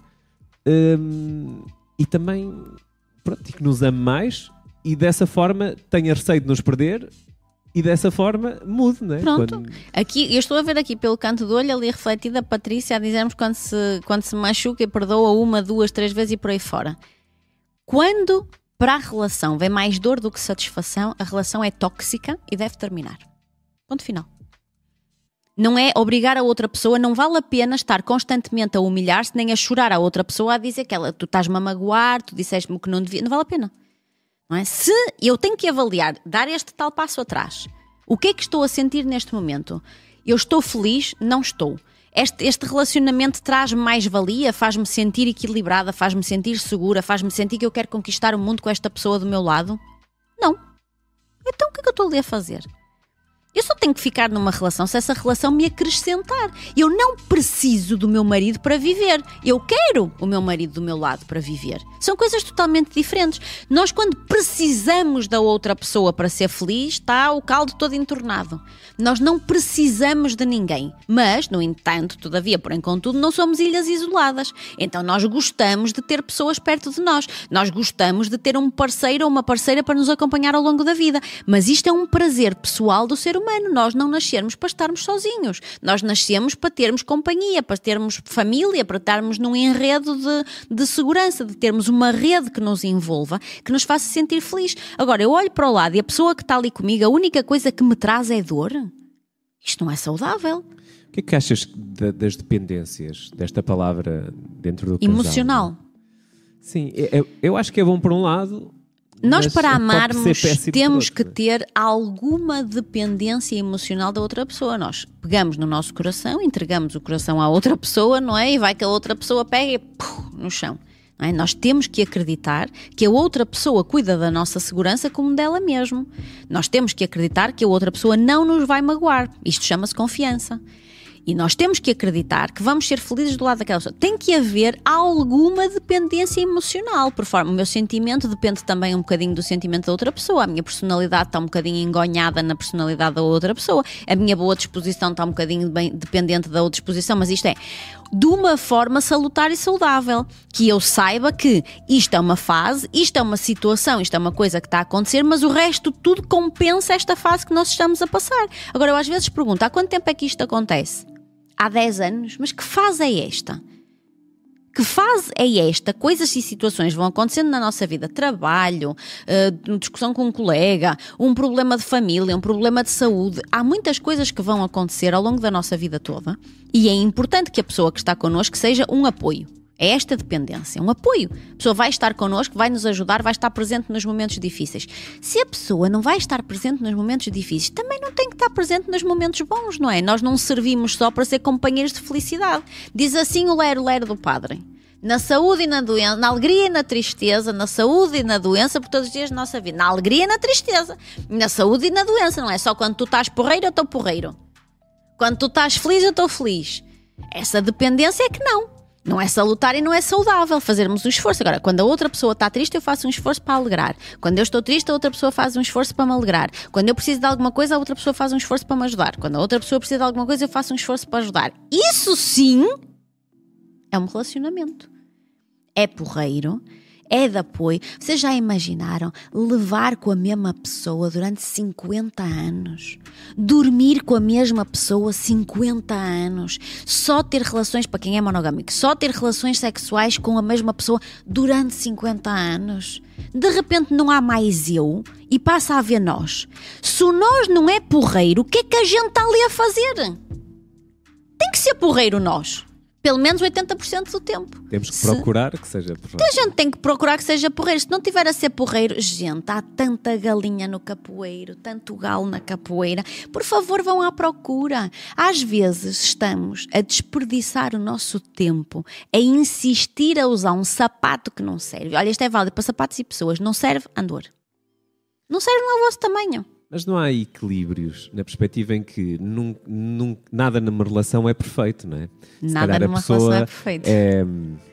hum, e também pronto, e que nos ame mais e dessa forma tenha receio de nos perder e dessa forma mude, não é? Pronto. Quando... Aqui, eu estou a ver aqui pelo canto do olho ali refletida a Patrícia a dizermos quando se, quando se machuca e perdoa uma, duas, três vezes e por aí fora. Quando... Para a relação vem mais dor do que satisfação, a relação é tóxica e deve terminar. Ponto final. Não é obrigar a outra pessoa, não vale a pena estar constantemente a humilhar-se, nem a chorar a outra pessoa, a dizer que ela, tu estás-me a magoar, tu disseste-me que não devia, não vale a pena. Não é? Se eu tenho que avaliar, dar este tal passo atrás, o que é que estou a sentir neste momento? Eu estou feliz? Não estou. Este, este relacionamento traz-me mais valia, faz-me sentir equilibrada, faz-me sentir segura, faz-me sentir que eu quero conquistar o mundo com esta pessoa do meu lado? Não. Então o que é que eu estou ali a fazer? Eu só tenho que ficar numa relação se essa relação me acrescentar. Eu não preciso do meu marido para viver. Eu quero o meu marido do meu lado para viver. São coisas totalmente diferentes. Nós, quando precisamos da outra pessoa para ser feliz, está o caldo todo entornado. Nós não precisamos de ninguém. Mas, no entanto, todavia, porém, contudo, não somos ilhas isoladas. Então nós gostamos de ter pessoas perto de nós. Nós gostamos de ter um parceiro ou uma parceira para nos acompanhar ao longo da vida. Mas isto é um prazer pessoal do ser humano. Nós não nascemos para estarmos sozinhos. Nós nascemos para termos companhia, para termos família, para estarmos num enredo de, de segurança, de termos uma rede que nos envolva, que nos faça sentir feliz. Agora, eu olho para o lado e a pessoa que está ali comigo, a única coisa que me traz é dor. Isto não é saudável. O que é que achas de, das dependências, desta palavra dentro do casal? Emocional. Sim, eu, eu acho que é bom por um lado. Nós, mas para pode amarmos, ser péssimo por temos outro, que não é? ter alguma dependência emocional da outra pessoa. Nós pegamos no nosso coração, entregamos o coração à outra pessoa, não é? E vai que a outra pessoa pega e puf, no chão. Não é? Nós temos que acreditar que a outra pessoa cuida da nossa segurança como dela mesmo. Nós temos que acreditar que a outra pessoa não nos vai magoar. Isto chama-se confiança. E nós temos que acreditar que vamos ser felizes do lado daquela pessoa. Tem que haver alguma dependência emocional, por forma. O meu sentimento depende também um bocadinho do sentimento da outra pessoa. A minha personalidade está um bocadinho engonhada na personalidade da outra pessoa. A minha boa disposição está um bocadinho bem dependente da outra disposição. Mas isto é de uma forma salutar e saudável. Que eu saiba que isto é uma fase, isto é uma situação, isto é uma coisa que está a acontecer, mas o resto tudo compensa esta fase que nós estamos a passar. Agora, eu às vezes pergunto, há quanto tempo é que isto acontece? Há dez anos? Mas que fase é esta? Que fase é esta? Coisas e situações vão acontecendo na nossa vida. Trabalho, uh, discussão com um colega, um problema de família, um problema de saúde. Há muitas coisas que vão acontecer ao longo da nossa vida toda e é importante que a pessoa que está connosco seja um apoio. É esta dependência, um apoio. A pessoa vai estar connosco, vai nos ajudar, vai estar presente nos momentos difíceis. Se a pessoa não vai estar presente nos momentos difíceis, também não tem que estar presente nos momentos bons, não é? Nós não servimos só para ser companheiros de felicidade. Diz assim o lero-lero do padre. Na saúde e na doença, na alegria e na tristeza, na saúde e na doença por todos os dias da nossa vida. Na alegria e na tristeza, na saúde e na doença, não é? Só quando tu estás porreiro, eu estou porreiro. Quando tu estás feliz, eu estou feliz. Essa dependência é que não. Não é salutar e não é saudável fazermos um esforço. Agora, quando a outra pessoa está triste, eu faço um esforço para alegrar. Quando eu estou triste, a outra pessoa faz um esforço para me alegrar. Quando eu preciso de alguma coisa, a outra pessoa faz um esforço para me ajudar. Quando a outra pessoa precisa de alguma coisa, eu faço um esforço para ajudar. Isso sim é um relacionamento. É porreiro, é de apoio. Vocês já imaginaram levar com a mesma pessoa durante cinquenta anos? Dormir com a mesma pessoa cinquenta anos? Só ter relações, para quem é monogâmico, só ter relações sexuais com a mesma pessoa durante cinquenta anos? De repente não há mais eu e passa a haver nós. Se o nós não é porreiro, o que é que a gente está ali a fazer? Tem que ser porreiro nós. Pelo menos oitenta por cento do tempo. Temos que Se... procurar que seja porreiro. A gente tem que procurar que seja porreiro. Se não tiver a ser porreiro, gente, há tanta galinha no capoeiro, tanto galo na capoeira. Por favor, vão à procura. Às vezes estamos a desperdiçar o nosso tempo, a insistir a usar um sapato que não serve. Olha, isto é válido para sapatos e pessoas. Não serve, andor. Não serve no vosso tamanho. Mas não há equilíbrios na perspectiva em que num, num, nada numa relação é perfeito, não é? Se Nada calhar a numa pessoa relação é perfeito. É,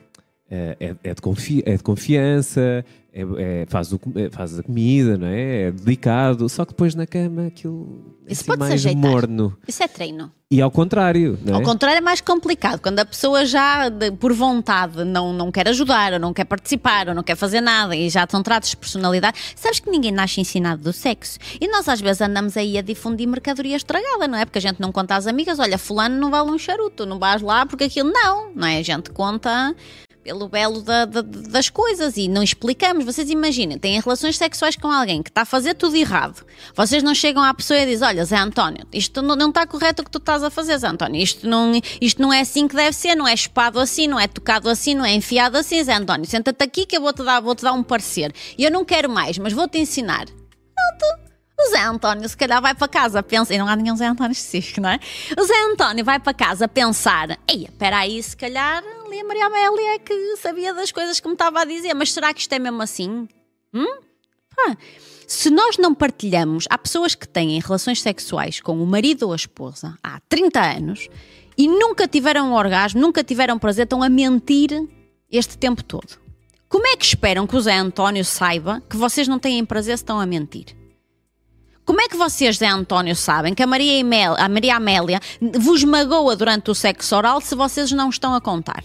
é, é, de, confi, é de confiança, é, é, faz, o, faz a comida, não é? É dedicado, só que depois na cama aquilo é Isso assim pode-se mais ajeitar. morno. Isso é treino. E ao contrário, não é? Ao contrário é mais complicado, quando a pessoa já, de, por vontade, não, não quer ajudar, ou não quer participar, ou não quer fazer nada, e já são tratos de personalidade. Sabes que ninguém nasce ensinado do sexo. E nós às vezes andamos aí a difundir mercadoria estragada, não é? Porque a gente não conta às amigas, olha, fulano não vale um charuto, não vais lá porque aquilo não, não é? A gente conta pelo belo da, da, das coisas e não explicamos. Vocês imaginem, têm relações sexuais com alguém que está a fazer tudo errado. Vocês não chegam à pessoa e dizem, olha, Zé António, isto não, não está correto o que tu estás a fazer, Zé António. Isto não, isto não é assim que deve ser, não é chupado assim, não é tocado assim, não é enfiado assim, Zé António. Senta-te aqui que eu vou-te dar, vou-te dar um parecer. E eu não quero mais, mas vou-te ensinar. Pronto. O Zé António se calhar vai para casa pensar, e não há nenhum Zé António específico, não é? O Zé António vai para casa pensar, ei, espera aí, se calhar ali a Maria Amélia é que sabia das coisas que me estava a dizer, mas será que isto é mesmo assim? Hum? Pá. Se nós não partilhamos, há pessoas que têm relações sexuais com o marido ou a esposa há trinta anos e nunca tiveram um orgasmo, nunca tiveram prazer, estão a mentir este tempo todo. Como é que esperam que o Zé António saiba que vocês não têm prazer se estão a mentir? Como é que vocês, Zé António, sabem que a Maria, Emel, a Maria Amélia vos magoa durante o sexo oral se vocês não estão a contar?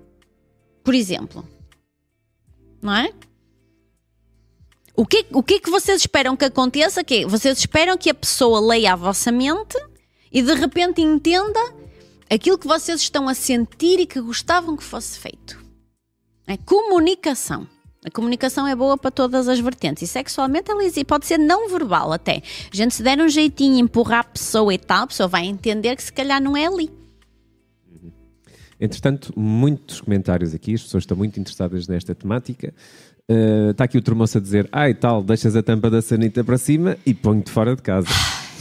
Por exemplo. Não é? O que, o que é que vocês esperam que aconteça? Que vocês esperam que a pessoa leia a vossa mente e de repente entenda aquilo que vocês estão a sentir e que gostavam que fosse feito. É comunicação. A comunicação é boa para todas as vertentes e sexualmente ela existe, pode ser não verbal até. A gente se der um jeitinho, empurrar a pessoa e tal, a pessoa vai entender que se calhar não é ali. Entretanto, muitos comentários aqui, as pessoas estão muito interessadas nesta temática. Uh, está aqui o Tremoço a dizer: ai tal, deixas a tampa da sanita para cima e ponho-te fora de casa.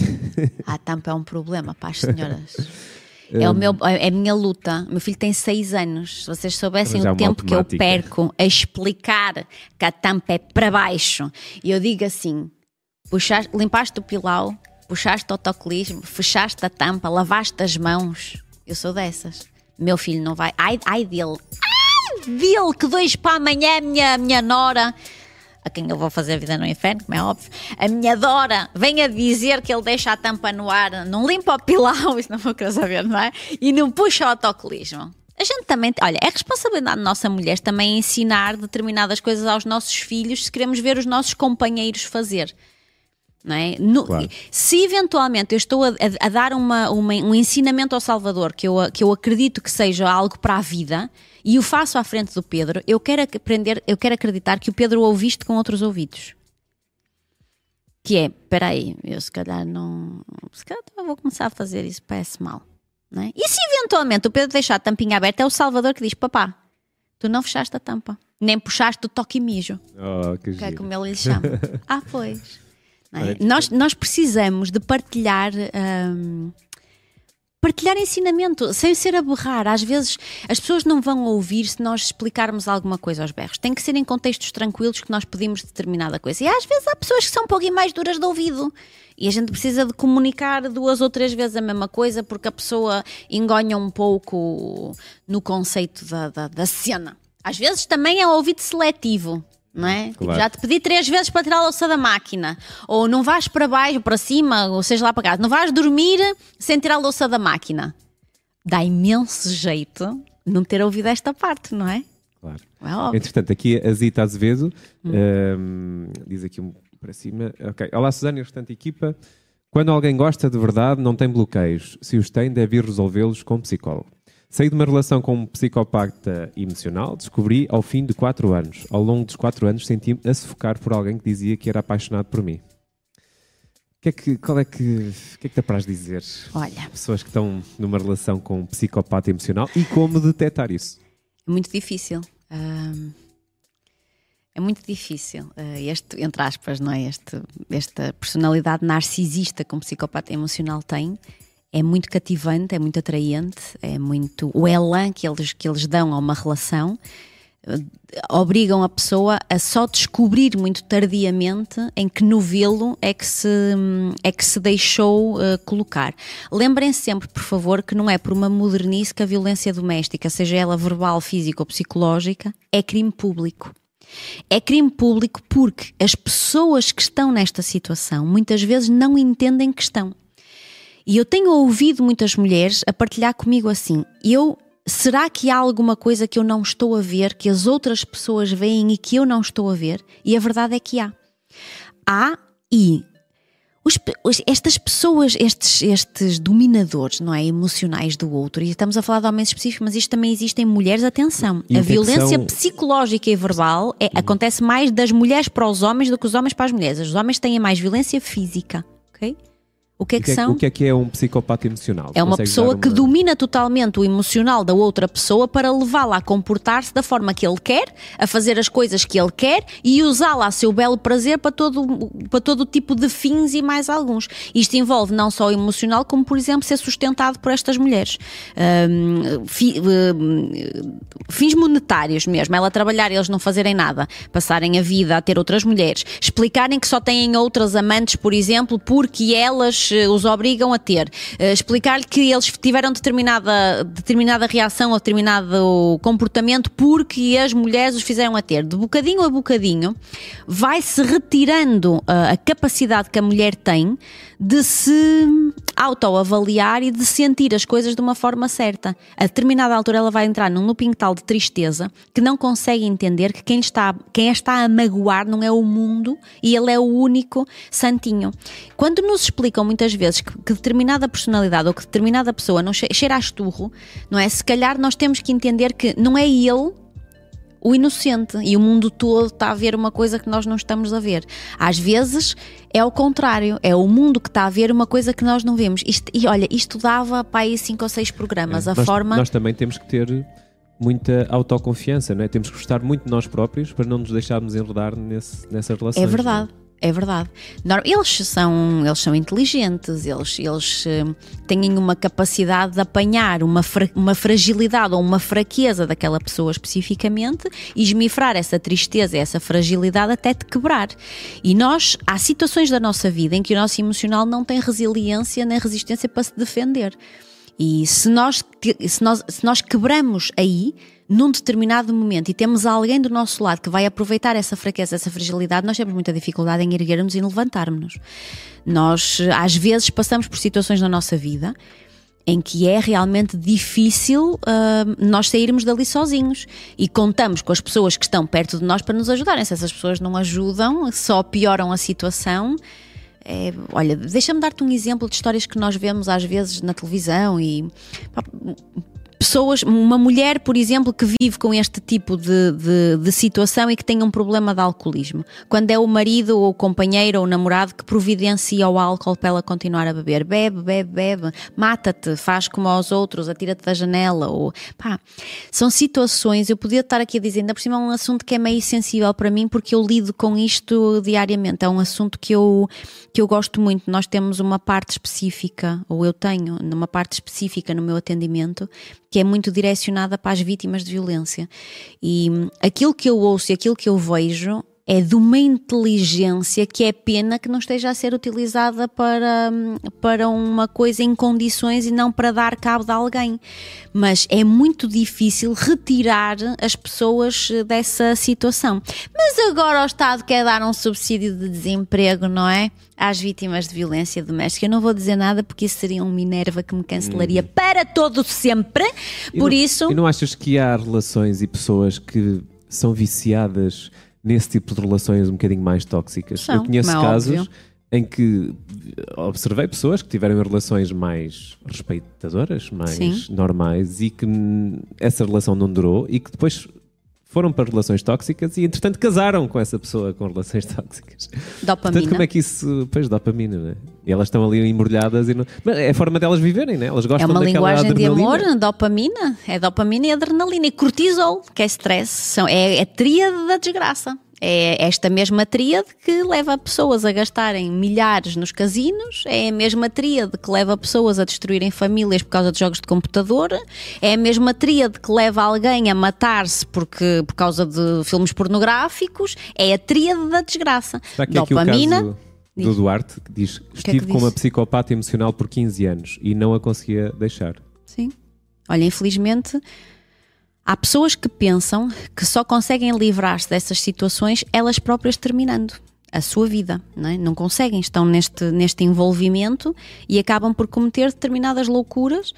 A tampa é um problema para as senhoras. É, o meu, é a minha luta. O meu filho tem seis anos. Se vocês soubessem o tempo que eu perco a explicar que a tampa é para baixo, e eu digo assim: puxaste, limpaste o pilau, puxaste o autocolismo, fechaste a tampa, lavaste as mãos. Eu sou dessas. Meu filho não vai. Ai, ai dele. Ai dele, que dois para amanhã, minha, minha nora. A quem eu vou fazer a vida no inferno, como é óbvio. A minha Dora vem a dizer que ele deixa a tampa no ar, não limpa o pilau, isso não vou querer saber, não é? E não puxa o autocolismo. A gente também, olha, é responsabilidade da nossa mulher também ensinar determinadas coisas aos nossos filhos se queremos ver os nossos companheiros fazer. Não é? No, claro. Se eventualmente eu estou a, a, a dar uma, uma, um ensinamento ao Salvador que eu, que eu acredito que seja algo para a vida e o faço à frente do Pedro, eu quero aprender, eu quero acreditar que o Pedro ouve isto com outros ouvidos. Que é, espera aí, eu se calhar não... Se calhar eu vou começar a fazer isso, parece mal. Não é? E se eventualmente o Pedro deixar a tampinha aberta, é o Salvador que diz: papá, tu não fechaste a tampa, nem puxaste o toque e mijo. Oh, que, que é como ele lhe chama. Ah, pois... É? Nós, nós precisamos de partilhar hum, partilhar ensinamento sem ser a berrar. Às vezes as pessoas não vão ouvir se nós explicarmos alguma coisa aos berros. Tem que ser em contextos tranquilos que nós pedimos determinada coisa. E às vezes há pessoas que são um pouquinho mais duras de ouvido e a gente precisa de comunicar duas ou três vezes a mesma coisa porque a pessoa engonha um pouco no conceito da, da, da cena. Às vezes também é ouvido seletivo. Não é? Claro. Tipo, já te pedi três vezes para tirar a louça da máquina. Ou não vais para baixo, para cima, ou seja lá para cá. Não vais dormir sem tirar a louça da máquina. Dá imenso jeito não ter ouvido esta parte, não é? Claro. É óbvio. Entretanto, aqui a Zita Azevedo hum. um, diz aqui um para cima. Okay. Olá, Susana e a restante equipa. Quando alguém gosta de verdade, não tem bloqueios. Se os tem, deve ir resolvê-los com um psicólogo. Saí de uma relação com um psicopata emocional, descobri ao fim de quatro anos. Ao longo dos quatro anos senti-me a sufocar por alguém que dizia que era apaixonado por mim. O que é que, qual é que, o que é que te apraz dizer? Olha, pessoas que estão numa relação com um psicopata emocional e como detectar isso? É muito difícil. Um, é muito difícil. Uh, este, entre aspas, não é? Este, esta personalidade narcisista que um psicopata emocional tem é muito cativante, é muito atraente, é muito o elan que eles, que eles dão a uma relação, obrigam a pessoa a só descobrir muito tardiamente em que novelo é que se, é que se deixou uh, colocar. Lembrem-se sempre, por favor, que não é por uma modernice que a violência doméstica, seja ela verbal, física ou psicológica, é crime público. É crime público porque as pessoas que estão nesta situação muitas vezes não entendem que estão. E eu tenho ouvido muitas mulheres a partilhar comigo assim: eu, será que há alguma coisa que eu não estou a ver, que as outras pessoas veem e que eu não estou a ver? E a verdade é que há. Há e os, estas pessoas, estes, estes dominadores, não é, emocionais do outro, e estamos a falar de homens específicos, mas isto também existe em mulheres, atenção. E a violência são... psicológica e verbal é, uhum. acontece mais das mulheres para os homens do que os homens para as mulheres. Os homens têm mais violência física, ok? O que é que, que são? O que é que é um psicopata emocional? É uma Consegue pessoa uma... que domina totalmente o emocional da outra pessoa para levá-la a comportar-se da forma que ele quer, a fazer as coisas que ele quer e usá-la a seu belo prazer para todo, para todo tipo de fins e mais alguns. Isto envolve não só o emocional, como, por exemplo, ser sustentado por estas mulheres. Um, fi, um, fins monetários mesmo. Ela trabalhar e eles não fazerem nada. Passarem a vida a ter outras mulheres. Explicarem que só têm outras amantes, por exemplo, porque elas os obrigam a ter, uh, explicar-lhe que eles tiveram determinada, determinada reação ou determinado comportamento porque as mulheres os fizeram a ter. De bocadinho a bocadinho vai-se retirando uh, a capacidade que a mulher tem de se autoavaliar e de sentir as coisas de uma forma certa. A determinada altura ela vai entrar num looping tal de tristeza que não consegue entender que quem, está, quem a está a magoar não é o mundo e ele é o único santinho. Quando nos explicam muitas vezes que, que determinada personalidade ou que determinada pessoa não cheira a esturro, não é? Se calhar nós temos que entender que não é ele o inocente e o mundo todo está a ver uma coisa que nós não estamos a ver. Às vezes é o contrário, é o mundo que está a ver uma coisa que nós não vemos. Isto, e olha, isto dava para aí cinco ou seis programas. É, a nós, forma... nós também temos que ter muita autoconfiança, não é? Temos que gostar muito de nós próprios para não nos deixarmos enredar nesse, nessa relação. É verdade. É verdade. Eles são, eles são inteligentes, eles, eles uh, têm uma capacidade de apanhar uma, fra uma fragilidade ou uma fraqueza daquela pessoa especificamente e esmifrar essa tristeza, essa fragilidade até te quebrar. E nós, há situações da nossa vida em que o nosso emocional não tem resiliência nem resistência para se defender. E se nós, se nós, se nós quebramos aí, num determinado momento, e temos alguém do nosso lado que vai aproveitar essa fraqueza, essa fragilidade, nós temos muita dificuldade em erguermos e levantarmos-nos. Nós, às vezes, passamos por situações na nossa vida em que é realmente difícil uh, nós sairmos dali sozinhos e contamos com as pessoas que estão perto de nós para nos ajudarem. Se essas pessoas não ajudam, só pioram a situação. É, olha, deixa-me dar-te um exemplo de histórias que nós vemos às vezes na televisão e... Pá, pessoas, uma mulher, por exemplo, que vive com este tipo de, de, de situação e que tem um problema de alcoolismo. Quando é o marido ou o companheiro ou o namorado que providencia o álcool para ela continuar a beber. Bebe, bebe, bebe, mata-te, faz como aos outros, atira-te da janela. Ou, pá, são situações, eu podia estar aqui a dizer, ainda por cima é um assunto que é meio sensível para mim porque eu lido com isto diariamente. É um assunto que eu, que eu gosto muito. Nós temos uma parte específica, ou eu tenho uma parte específica no meu atendimento, que é muito direcionada para as vítimas de violência. E aquilo que eu ouço e aquilo que eu vejo é de uma inteligência que é pena que não esteja a ser utilizada para, para uma coisa em condições e não para dar cabo de alguém. Mas é muito difícil retirar as pessoas dessa situação. Mas agora o Estado quer dar um subsídio de desemprego, não é? Às vítimas de violência doméstica. Eu não vou dizer nada porque isso seria um Minerva que me cancelaria hum. para todo sempre. E Por não, isso... E não achas que há relações e pessoas que são viciadas nesse tipo de relações um bocadinho mais tóxicas? São, eu conheço é casos óbvio. Em que observei pessoas que tiveram relações mais respeitadoras, mais Sim. normais e que essa relação não durou e que depois foram para relações tóxicas e entretanto casaram com essa pessoa com relações tóxicas. Dopamina. Portanto, como é que isso... Pois, dopamina, não é? E elas estão ali embrulhadas e não... Mas é a forma delas viverem, né? Elas gostam É uma daquela linguagem adrenalina. de amor, dopamina. É dopamina e adrenalina. E cortisol, que é stress. São, é a tríade da desgraça. É esta mesma tríade que leva pessoas a gastarem milhares nos casinos, é a mesma tríade que leva pessoas a destruírem famílias por causa de jogos de computador, é a mesma tríade que leva alguém a matar-se porque, por causa de filmes pornográficos, é a tríade da desgraça. Será que Dopamina... é aqui o caso do Duarte, que diz que estive com uma psicopata emocional por quinze anos e não a conseguia deixar? Sim. Olha, infelizmente... Há pessoas que pensam que só conseguem livrar-se dessas situações elas próprias terminando a sua vida, não é? Não conseguem, estão neste, neste envolvimento e acabam por cometer determinadas loucuras.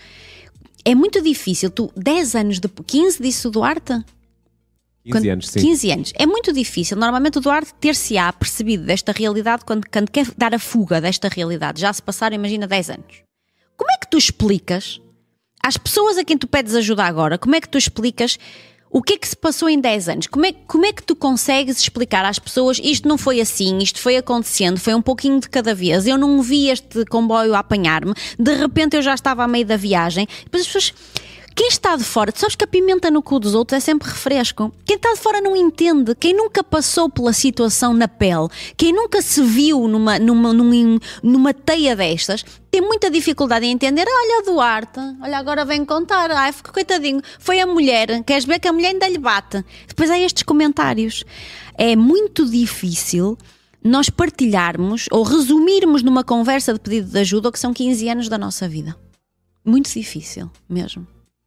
É muito difícil, tu, dez anos depois, quinze disse o Duarte? quinze Quando, anos, sim. quinze anos. É muito difícil. Normalmente o Duarte ter-se-á percebido desta realidade quando, quando quer dar a fuga desta realidade. Já se passaram, imagina, dez anos. Como é que tu explicas... Às pessoas a quem tu pedes ajuda agora, como é que tu explicas o que é que se passou em dez anos? Como é, como é que tu consegues explicar às pessoas isto não foi assim, isto foi acontecendo, foi um pouquinho de cada vez, eu não vi este comboio a apanhar-me, de repente eu já estava a meio da viagem. Depois as pessoas... Quem está de fora, tu sabes que a pimenta no cu dos outros é sempre refresco. Quem está de fora não entende. Quem nunca passou pela situação na pele, quem nunca se viu numa, numa, numa, numa teia destas, tem muita dificuldade em entender. Olha, Duarte, olha, agora vem contar. Ai, coitadinho, foi a mulher. Queres ver que a mulher ainda lhe bate? Depois há estes comentários. É muito difícil nós partilharmos ou resumirmos numa conversa de pedido de ajuda o que são quinze anos da nossa vida. Muito difícil, mesmo.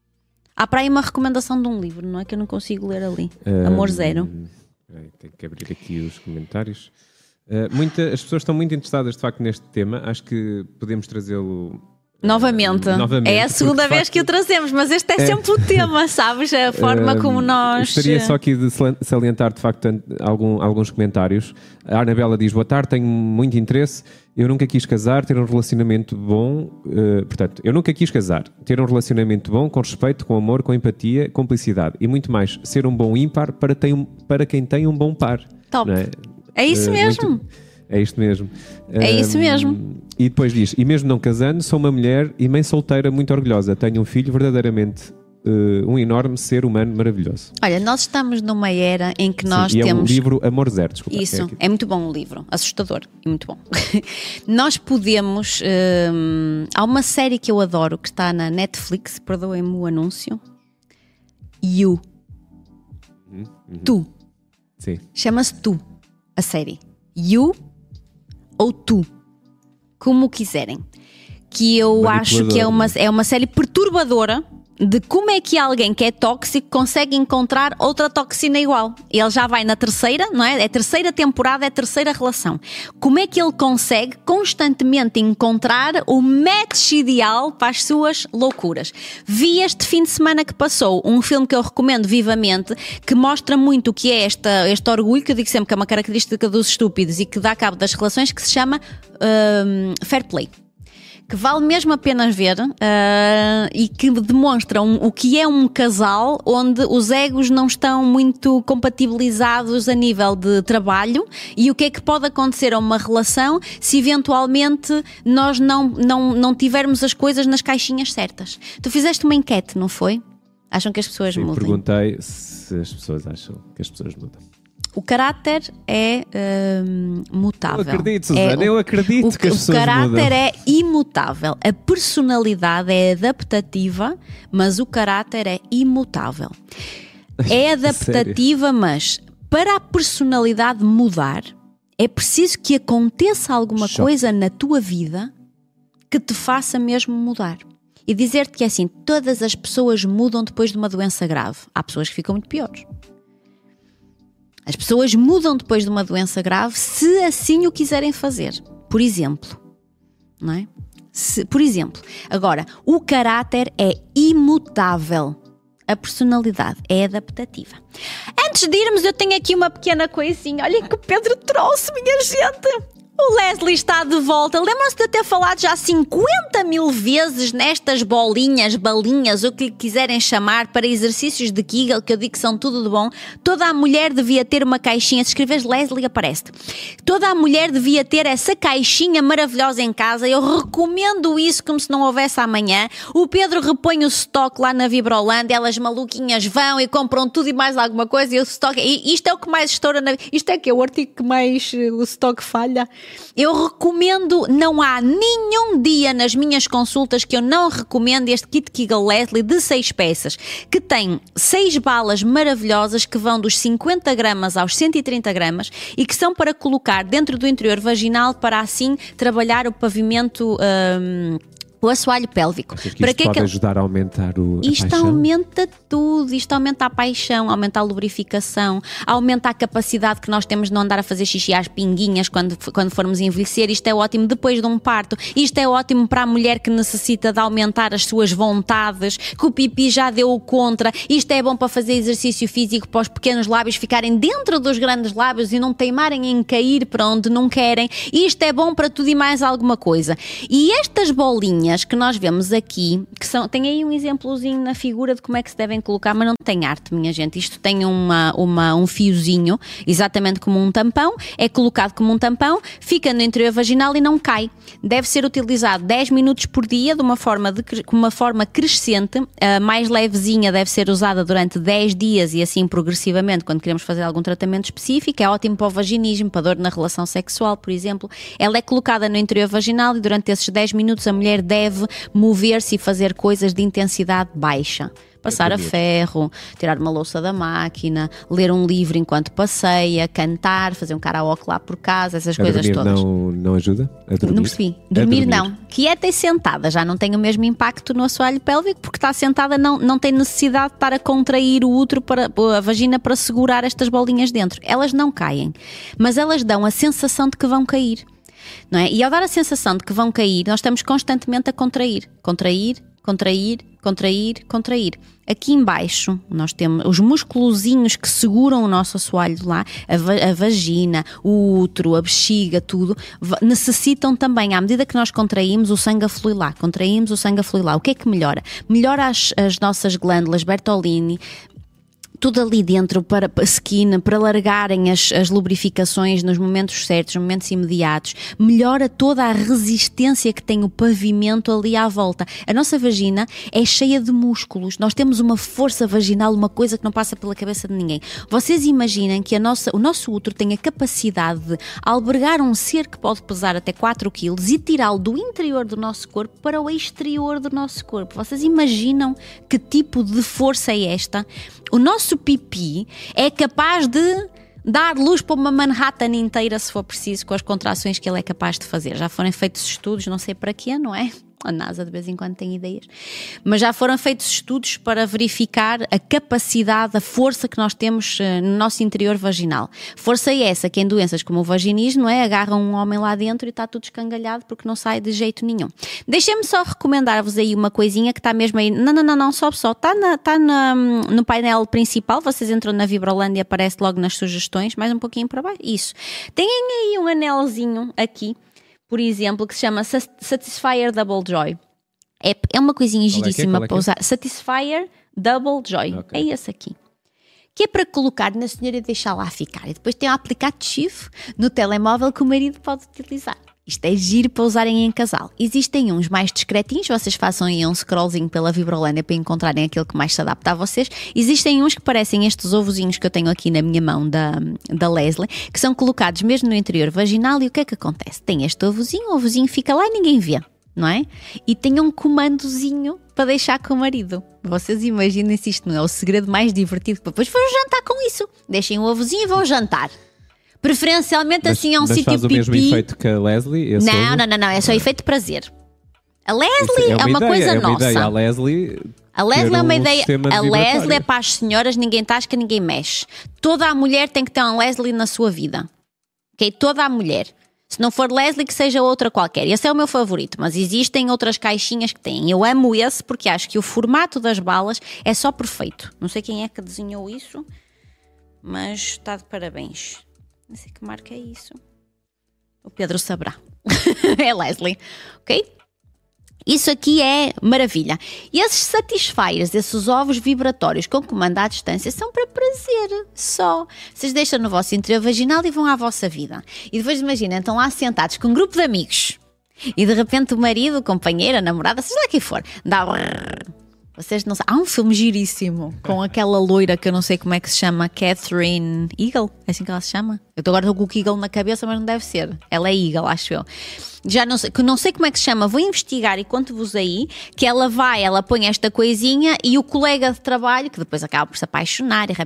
Há para aí uma recomendação de um livro, não é? Que eu não consigo ler ali. Um, Amor Zero. Tenho que abrir aqui os comentários. Uh, muita, as pessoas estão muito interessadas, de facto, neste tema. Acho que podemos trazê-lo Novamente. Uh, novamente. É a segunda vez facto, que o trazemos, mas este é, é sempre o tema, sabes? A forma uh, como nós... Gostaria só aqui de salientar, de facto, algum, alguns comentários. A Anabela diz, boa tarde, tenho muito interesse. Eu nunca quis casar, ter um relacionamento bom... Uh, portanto, eu nunca quis casar, ter um relacionamento bom, com respeito, com amor, com empatia, cumplicidade e muito mais. Ser um bom ímpar para, tem um, para quem tem um bom par. Top. Não é? É isso uh, mesmo. Muito, é isto mesmo. É um, isso mesmo. E depois diz, e mesmo não casando, sou uma mulher e mãe solteira muito orgulhosa. Tenho um filho verdadeiramente uh, um enorme ser humano maravilhoso. Olha, nós estamos numa era em que nós Sim, e temos... é um livro Amor Zero, desculpa. Isso, é, é muito bom o livro, assustador e muito bom. Nós podemos... Um, há uma série que eu adoro, que está na Netflix, perdoem-me o anúncio. You. Uhum, uhum. Tu. Sim. Chama-se Tu, a série. You ou Tu. Como quiserem, que eu acho que é uma, é uma série perturbadora de como é que alguém que é tóxico consegue encontrar outra toxina igual. Ele já vai na terceira, não é? É a terceira temporada, é a terceira relação. Como é que ele consegue constantemente encontrar o match ideal para as suas loucuras? Vi este fim de semana que passou um filme que eu recomendo vivamente, que mostra muito o que é esta, este orgulho, que eu digo sempre que é uma característica dos estúpidos e que dá cabo das relações, que se chama um, Fair Play. Que vale mesmo a pena ver uh, e que demonstra um, o que é um casal onde os egos não estão muito compatibilizados a nível de trabalho e o que é que pode acontecer a uma relação se eventualmente nós não, não, não tivermos as coisas nas caixinhas certas. Tu fizeste uma enquete, não foi? Acham que as pessoas Sim, mudam? Perguntei se as pessoas acham que as pessoas mudam. O caráter é hum, mutável. Eu acredito, Susana, é, eu acredito o, que as o pessoas caráter mudam. é imutável. A personalidade é adaptativa, mas o caráter é imutável. É adaptativa, mas para a personalidade mudar, é preciso que aconteça alguma Choque. coisa na tua vida que te faça mesmo mudar. E dizer-te que é assim, todas as pessoas mudam depois de uma doença grave. Há pessoas que ficam muito piores. As pessoas mudam depois de uma doença grave se assim o quiserem fazer. Por exemplo, não é? Se, por exemplo, agora, o caráter é imutável. A personalidade é adaptativa. Antes de irmos, eu tenho aqui uma pequena coisinha. Olhem que o Pedro trouxe, minha gente. O Leslie está de volta. Lembram-se de eu ter falado já cinquenta mil vezes nestas bolinhas, balinhas, o que lhe quiserem chamar, para exercícios de Kegel, que eu digo que são tudo de bom. Toda a mulher devia ter uma caixinha. Se escreves Leslie, aparece-te. Toda a mulher devia ter essa caixinha maravilhosa em casa. Eu recomendo isso como se não houvesse amanhã. O Pedro repõe o estoque lá na Vibrolândia. Elas maluquinhas vão e compram tudo e mais alguma coisa. E o estoque... E isto é o que mais estoura na... Isto é que é o artigo que mais o estoque falha. Eu recomendo, não há nenhum dia nas minhas consultas que eu não recomendo este kit Kegel Leslie de seis peças, que tem seis balas maravilhosas que vão dos cinquenta gramas aos cento e trinta gramas e que são para colocar dentro do interior vaginal para assim trabalhar o pavimento... Hum, o assoalho pélvico. Achas que para isto que pode é que... ajudar a aumentar o, a isto paixão? Aumenta tudo, isto aumenta a paixão, aumenta a lubrificação, aumenta a capacidade que nós temos de não andar a fazer xixi às pinguinhas quando, quando formos envelhecer. Isto é ótimo depois de um parto, isto é ótimo para a mulher que necessita de aumentar as suas vontades, que o pipi já deu o contra. Isto é bom para fazer exercício físico, para os pequenos lábios ficarem dentro dos grandes lábios e não teimarem em cair para onde não querem. Isto é bom para tudo e mais alguma coisa. E estas bolinhas que nós vemos aqui, que são, tem aí um exemplozinho na figura de como é que se devem colocar, mas não tem arte, minha gente. Isto tem uma, uma, um fiozinho, exatamente como um tampão, é colocado como um tampão, fica no interior vaginal e não cai. Deve ser utilizado dez minutos por dia, de uma forma, de, uma forma crescente, a mais levezinha deve ser usada durante dez dias e assim progressivamente, quando queremos fazer algum tratamento específico. É ótimo para o vaginismo, para dor na relação sexual, por exemplo. Ela é colocada no interior vaginal e durante esses dez minutos a mulher deve deve mover-se e fazer coisas de intensidade baixa. Passar a ferro, tirar uma louça da máquina, ler um livro enquanto passeia, cantar, fazer um karaoke lá por casa, essas a coisas dormir todas. Não, não ajuda? A dormir? Não percebi. Dormir, dormir não. Quieta e sentada já não tem o mesmo impacto no assoalho pélvico, porque está sentada, não, não tem necessidade de estar a contrair o útero, para, a vagina, para segurar estas bolinhas dentro. Elas não caem, mas elas dão a sensação de que vão cair. não é? E ao dar a sensação de que vão cair, nós estamos constantemente a contrair, contrair, contrair, contrair, contrair. Aqui embaixo nós temos os musculozinhos que seguram o nosso assoalho lá, a, va a vagina, o útero, a bexiga, tudo, necessitam também, à medida que nós contraímos, o sangue a fluir lá, contraímos o sangue a fluir lá. O que é que melhora? Melhora as, as nossas glândulas Bertolini, tudo ali dentro para a skin, para largarem as, as lubrificações nos momentos certos, nos momentos imediatos, melhora toda a resistência que tem o pavimento ali à volta. A nossa vagina é cheia de músculos, nós temos uma força vaginal, uma coisa que não passa pela cabeça de ninguém. Vocês imaginem que a nossa, o nosso útero tem a capacidade de albergar um ser que pode pesar até quatro quilos e tirá-lo do interior do nosso corpo para o exterior do nosso corpo. Vocês imaginam que tipo de força é esta? O nosso pipi é capaz de dar luz para uma Manhattan inteira, se for preciso, com as contrações que ele é capaz de fazer. Já foram feitos estudos, não sei para quê, não é? A NASA de vez em quando tem ideias. Mas já foram feitos estudos para verificar a capacidade, a força que nós temos no nosso interior vaginal. Força essa que em doenças como o vaginismo, não é? Agarram um homem lá dentro e está tudo escangalhado porque não sai de jeito nenhum. Deixem-me só recomendar-vos aí uma coisinha que está mesmo aí. Não, não, não, não, sobe só. Está, na, está na, no painel principal. Vocês entram na Vibrolândia e aparece logo nas sugestões. Mais um pouquinho para baixo. Isso. Tem aí um anelzinho aqui, por exemplo, que se chama Satisfyer Double Joy. É, é uma coisinha giríssima é é? para usar. Satisfyer Double Joy. Okay. É esse aqui. Que é para colocar na senhora e deixar lá ficar. E depois tem um aplicativo no telemóvel que o marido pode utilizar. Isto é giro para usarem em casal. Existem uns mais discretinhos, vocês façam aí um scrollzinho pela Vibrolândia para encontrarem aquele que mais se adapta a vocês. Existem uns que parecem estes ovozinhos que eu tenho aqui na minha mão da, da Leslie, que são colocados mesmo no interior vaginal. E o que é que acontece? Tem este ovozinho, o ovozinho fica lá e ninguém vê, não é? E tem um comandozinho para deixar com o marido. Vocês imaginem se isto não é o segredo mais divertido, que depois vão jantar com isso. Deixem o ovozinho e vão jantar. Preferencialmente mas, assim é um sítio pipi. Mas faz o mesmo efeito que a Leslie? Não, ovo? não, não, não, é só efeito de prazer. A Leslie é uma, é uma ideia, coisa é uma nossa. Ideia. A Leslie, a Leslie é uma um ideia. A Leslie é para as senhoras, ninguém tasca, ninguém mexe. Toda a mulher tem que ter um Leslie na sua vida. Ok? Toda a mulher. Se não for Leslie, que seja outra qualquer. Esse é o meu favorito, mas existem outras caixinhas que têm. Eu amo esse porque acho que o formato das balas é só perfeito. Não sei quem é que desenhou isso, mas está de parabéns. Não sei que marca é isso. O Pedro saberá. É Leslie, ok? Isso aqui é maravilha. E esses satisfiers, esses ovos vibratórios com comando à distância, são para prazer só. Vocês deixam no vosso interior vaginal e vão à vossa vida. E depois imaginem, estão lá sentados com um grupo de amigos e de repente o marido, a companheira, a namorada, seja lá quem for, dá... Vocês não sabem. Há um filme giríssimo com aquela loira que eu não sei como é que se chama, Catherine Eagle, é assim que ela se chama? Eu estou agora com o Eagle na cabeça, mas não deve ser. Ela é Eagle, acho eu. Já não sei, que não sei como é que se chama, vou investigar e conto-vos aí que ela vai, ela põe esta coisinha e o colega de trabalho, que depois acaba por se apaixonar e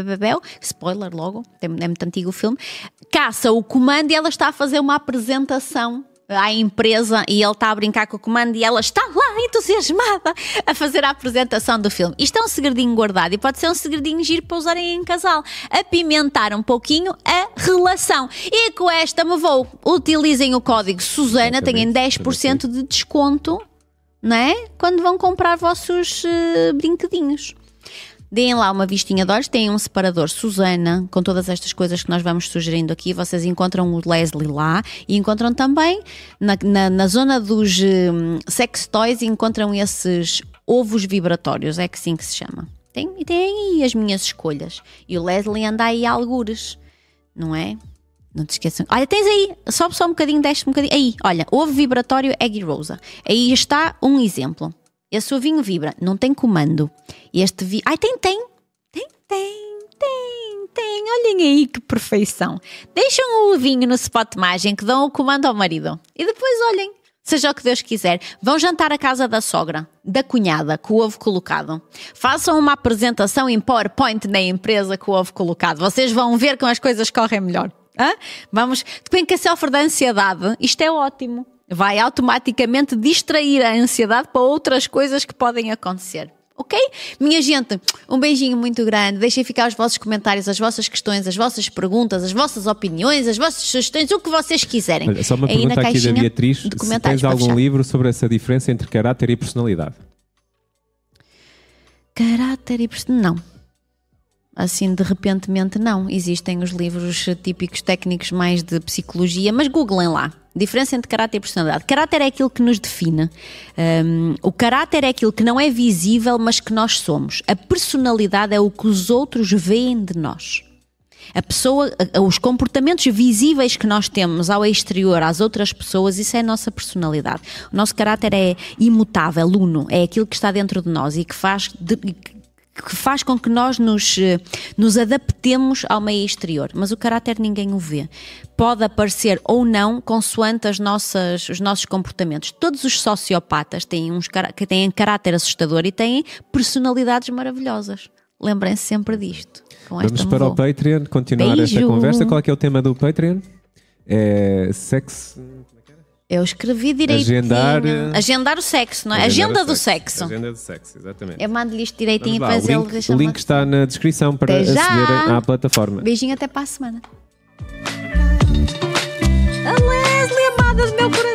spoiler logo, é muito antigo o filme, caça o comando e ela está a fazer uma apresentação à empresa e ele está a brincar com o comando e ela está lá entusiasmada a fazer a apresentação do filme. Isto é um segredinho guardado e pode ser um segredinho giro para usarem em casal. Apimentar um pouquinho a relação. E com esta me vou. Utilizem o código Susana, têm dez por cento de desconto, não é? Quando vão comprar vossos uh, brinquedinhos. Deem lá uma vistinha de olhos, têm um separador Susana, com todas estas coisas que nós vamos sugerindo aqui. Vocês encontram o Leslie lá e encontram também, na, na, na zona dos um, sex toys, encontram esses ovos vibratórios, é que assim que se chama. Tem, e tem aí as minhas escolhas. E o Leslie anda aí a algures, não é? Não te esqueçam. Olha, tens aí, sobe só um bocadinho, desce um bocadinho. Aí, olha, ovo vibratório Eggy Rosa. Aí está um exemplo. Esse ovinho vibra, não tem comando. Este vi... Ai, tem, tem. Tem, tem, tem, tem. Olhem aí que perfeição. Deixam o ovinho no spot imagem que dão o comando ao marido. E depois olhem, seja o que Deus quiser. Vão jantar à casa da sogra, da cunhada, com o ovo colocado. Façam uma apresentação em PowerPoint na empresa com o ovo colocado. Vocês vão ver como as coisas correm melhor. Hã? Vamos, depois que sofre da ansiedade, isto é ótimo. Vai automaticamente distrair a ansiedade para outras coisas que podem acontecer. Ok? Minha gente, um beijinho muito grande. Deixem ficar os vossos comentários, as vossas questões, as vossas perguntas, as vossas opiniões, as vossas sugestões, o que vocês quiserem. Olha, só uma aí pergunta na aqui da Beatriz, de se comentários tens algum fechar. livro sobre essa diferença entre caráter e personalidade? Caráter e personalidade? Não. Assim, de repentemente, não. Existem os livros típicos técnicos mais de psicologia, mas googlem lá. Diferença entre caráter e personalidade. Caráter é aquilo que nos define. Um, o caráter é aquilo que não é visível, mas que nós somos. A personalidade é o que os outros veem de nós. A pessoa, os comportamentos visíveis que nós temos ao exterior, às outras pessoas, isso é a nossa personalidade. O nosso caráter é imutável, uno, é aquilo que está dentro de nós e que faz... De, que faz com que nós nos, nos adaptemos ao meio exterior, mas o caráter ninguém o vê. Pode aparecer ou não consoante as nossas, os nossos comportamentos. Todos os sociopatas têm, uns, têm caráter assustador e têm personalidades maravilhosas. Lembrem-se sempre disto. Com esta Vamos para vou. o Patreon, continuar Beijo. esta conversa. Qual é que é o tema do Patreon? É sexo... Eu escrevi direitinho. Agendar, Agendar o sexo, não é? Agendar Agenda o do sexo. sexo. Agenda do sexo, exatamente. Eu mando-lhe isto direitinho e Vamos lá, depois o ele link, deixa o link está na descrição para Até já. acederem à plataforma. Beijinho até para a semana. A Leslie, amada do meu coração.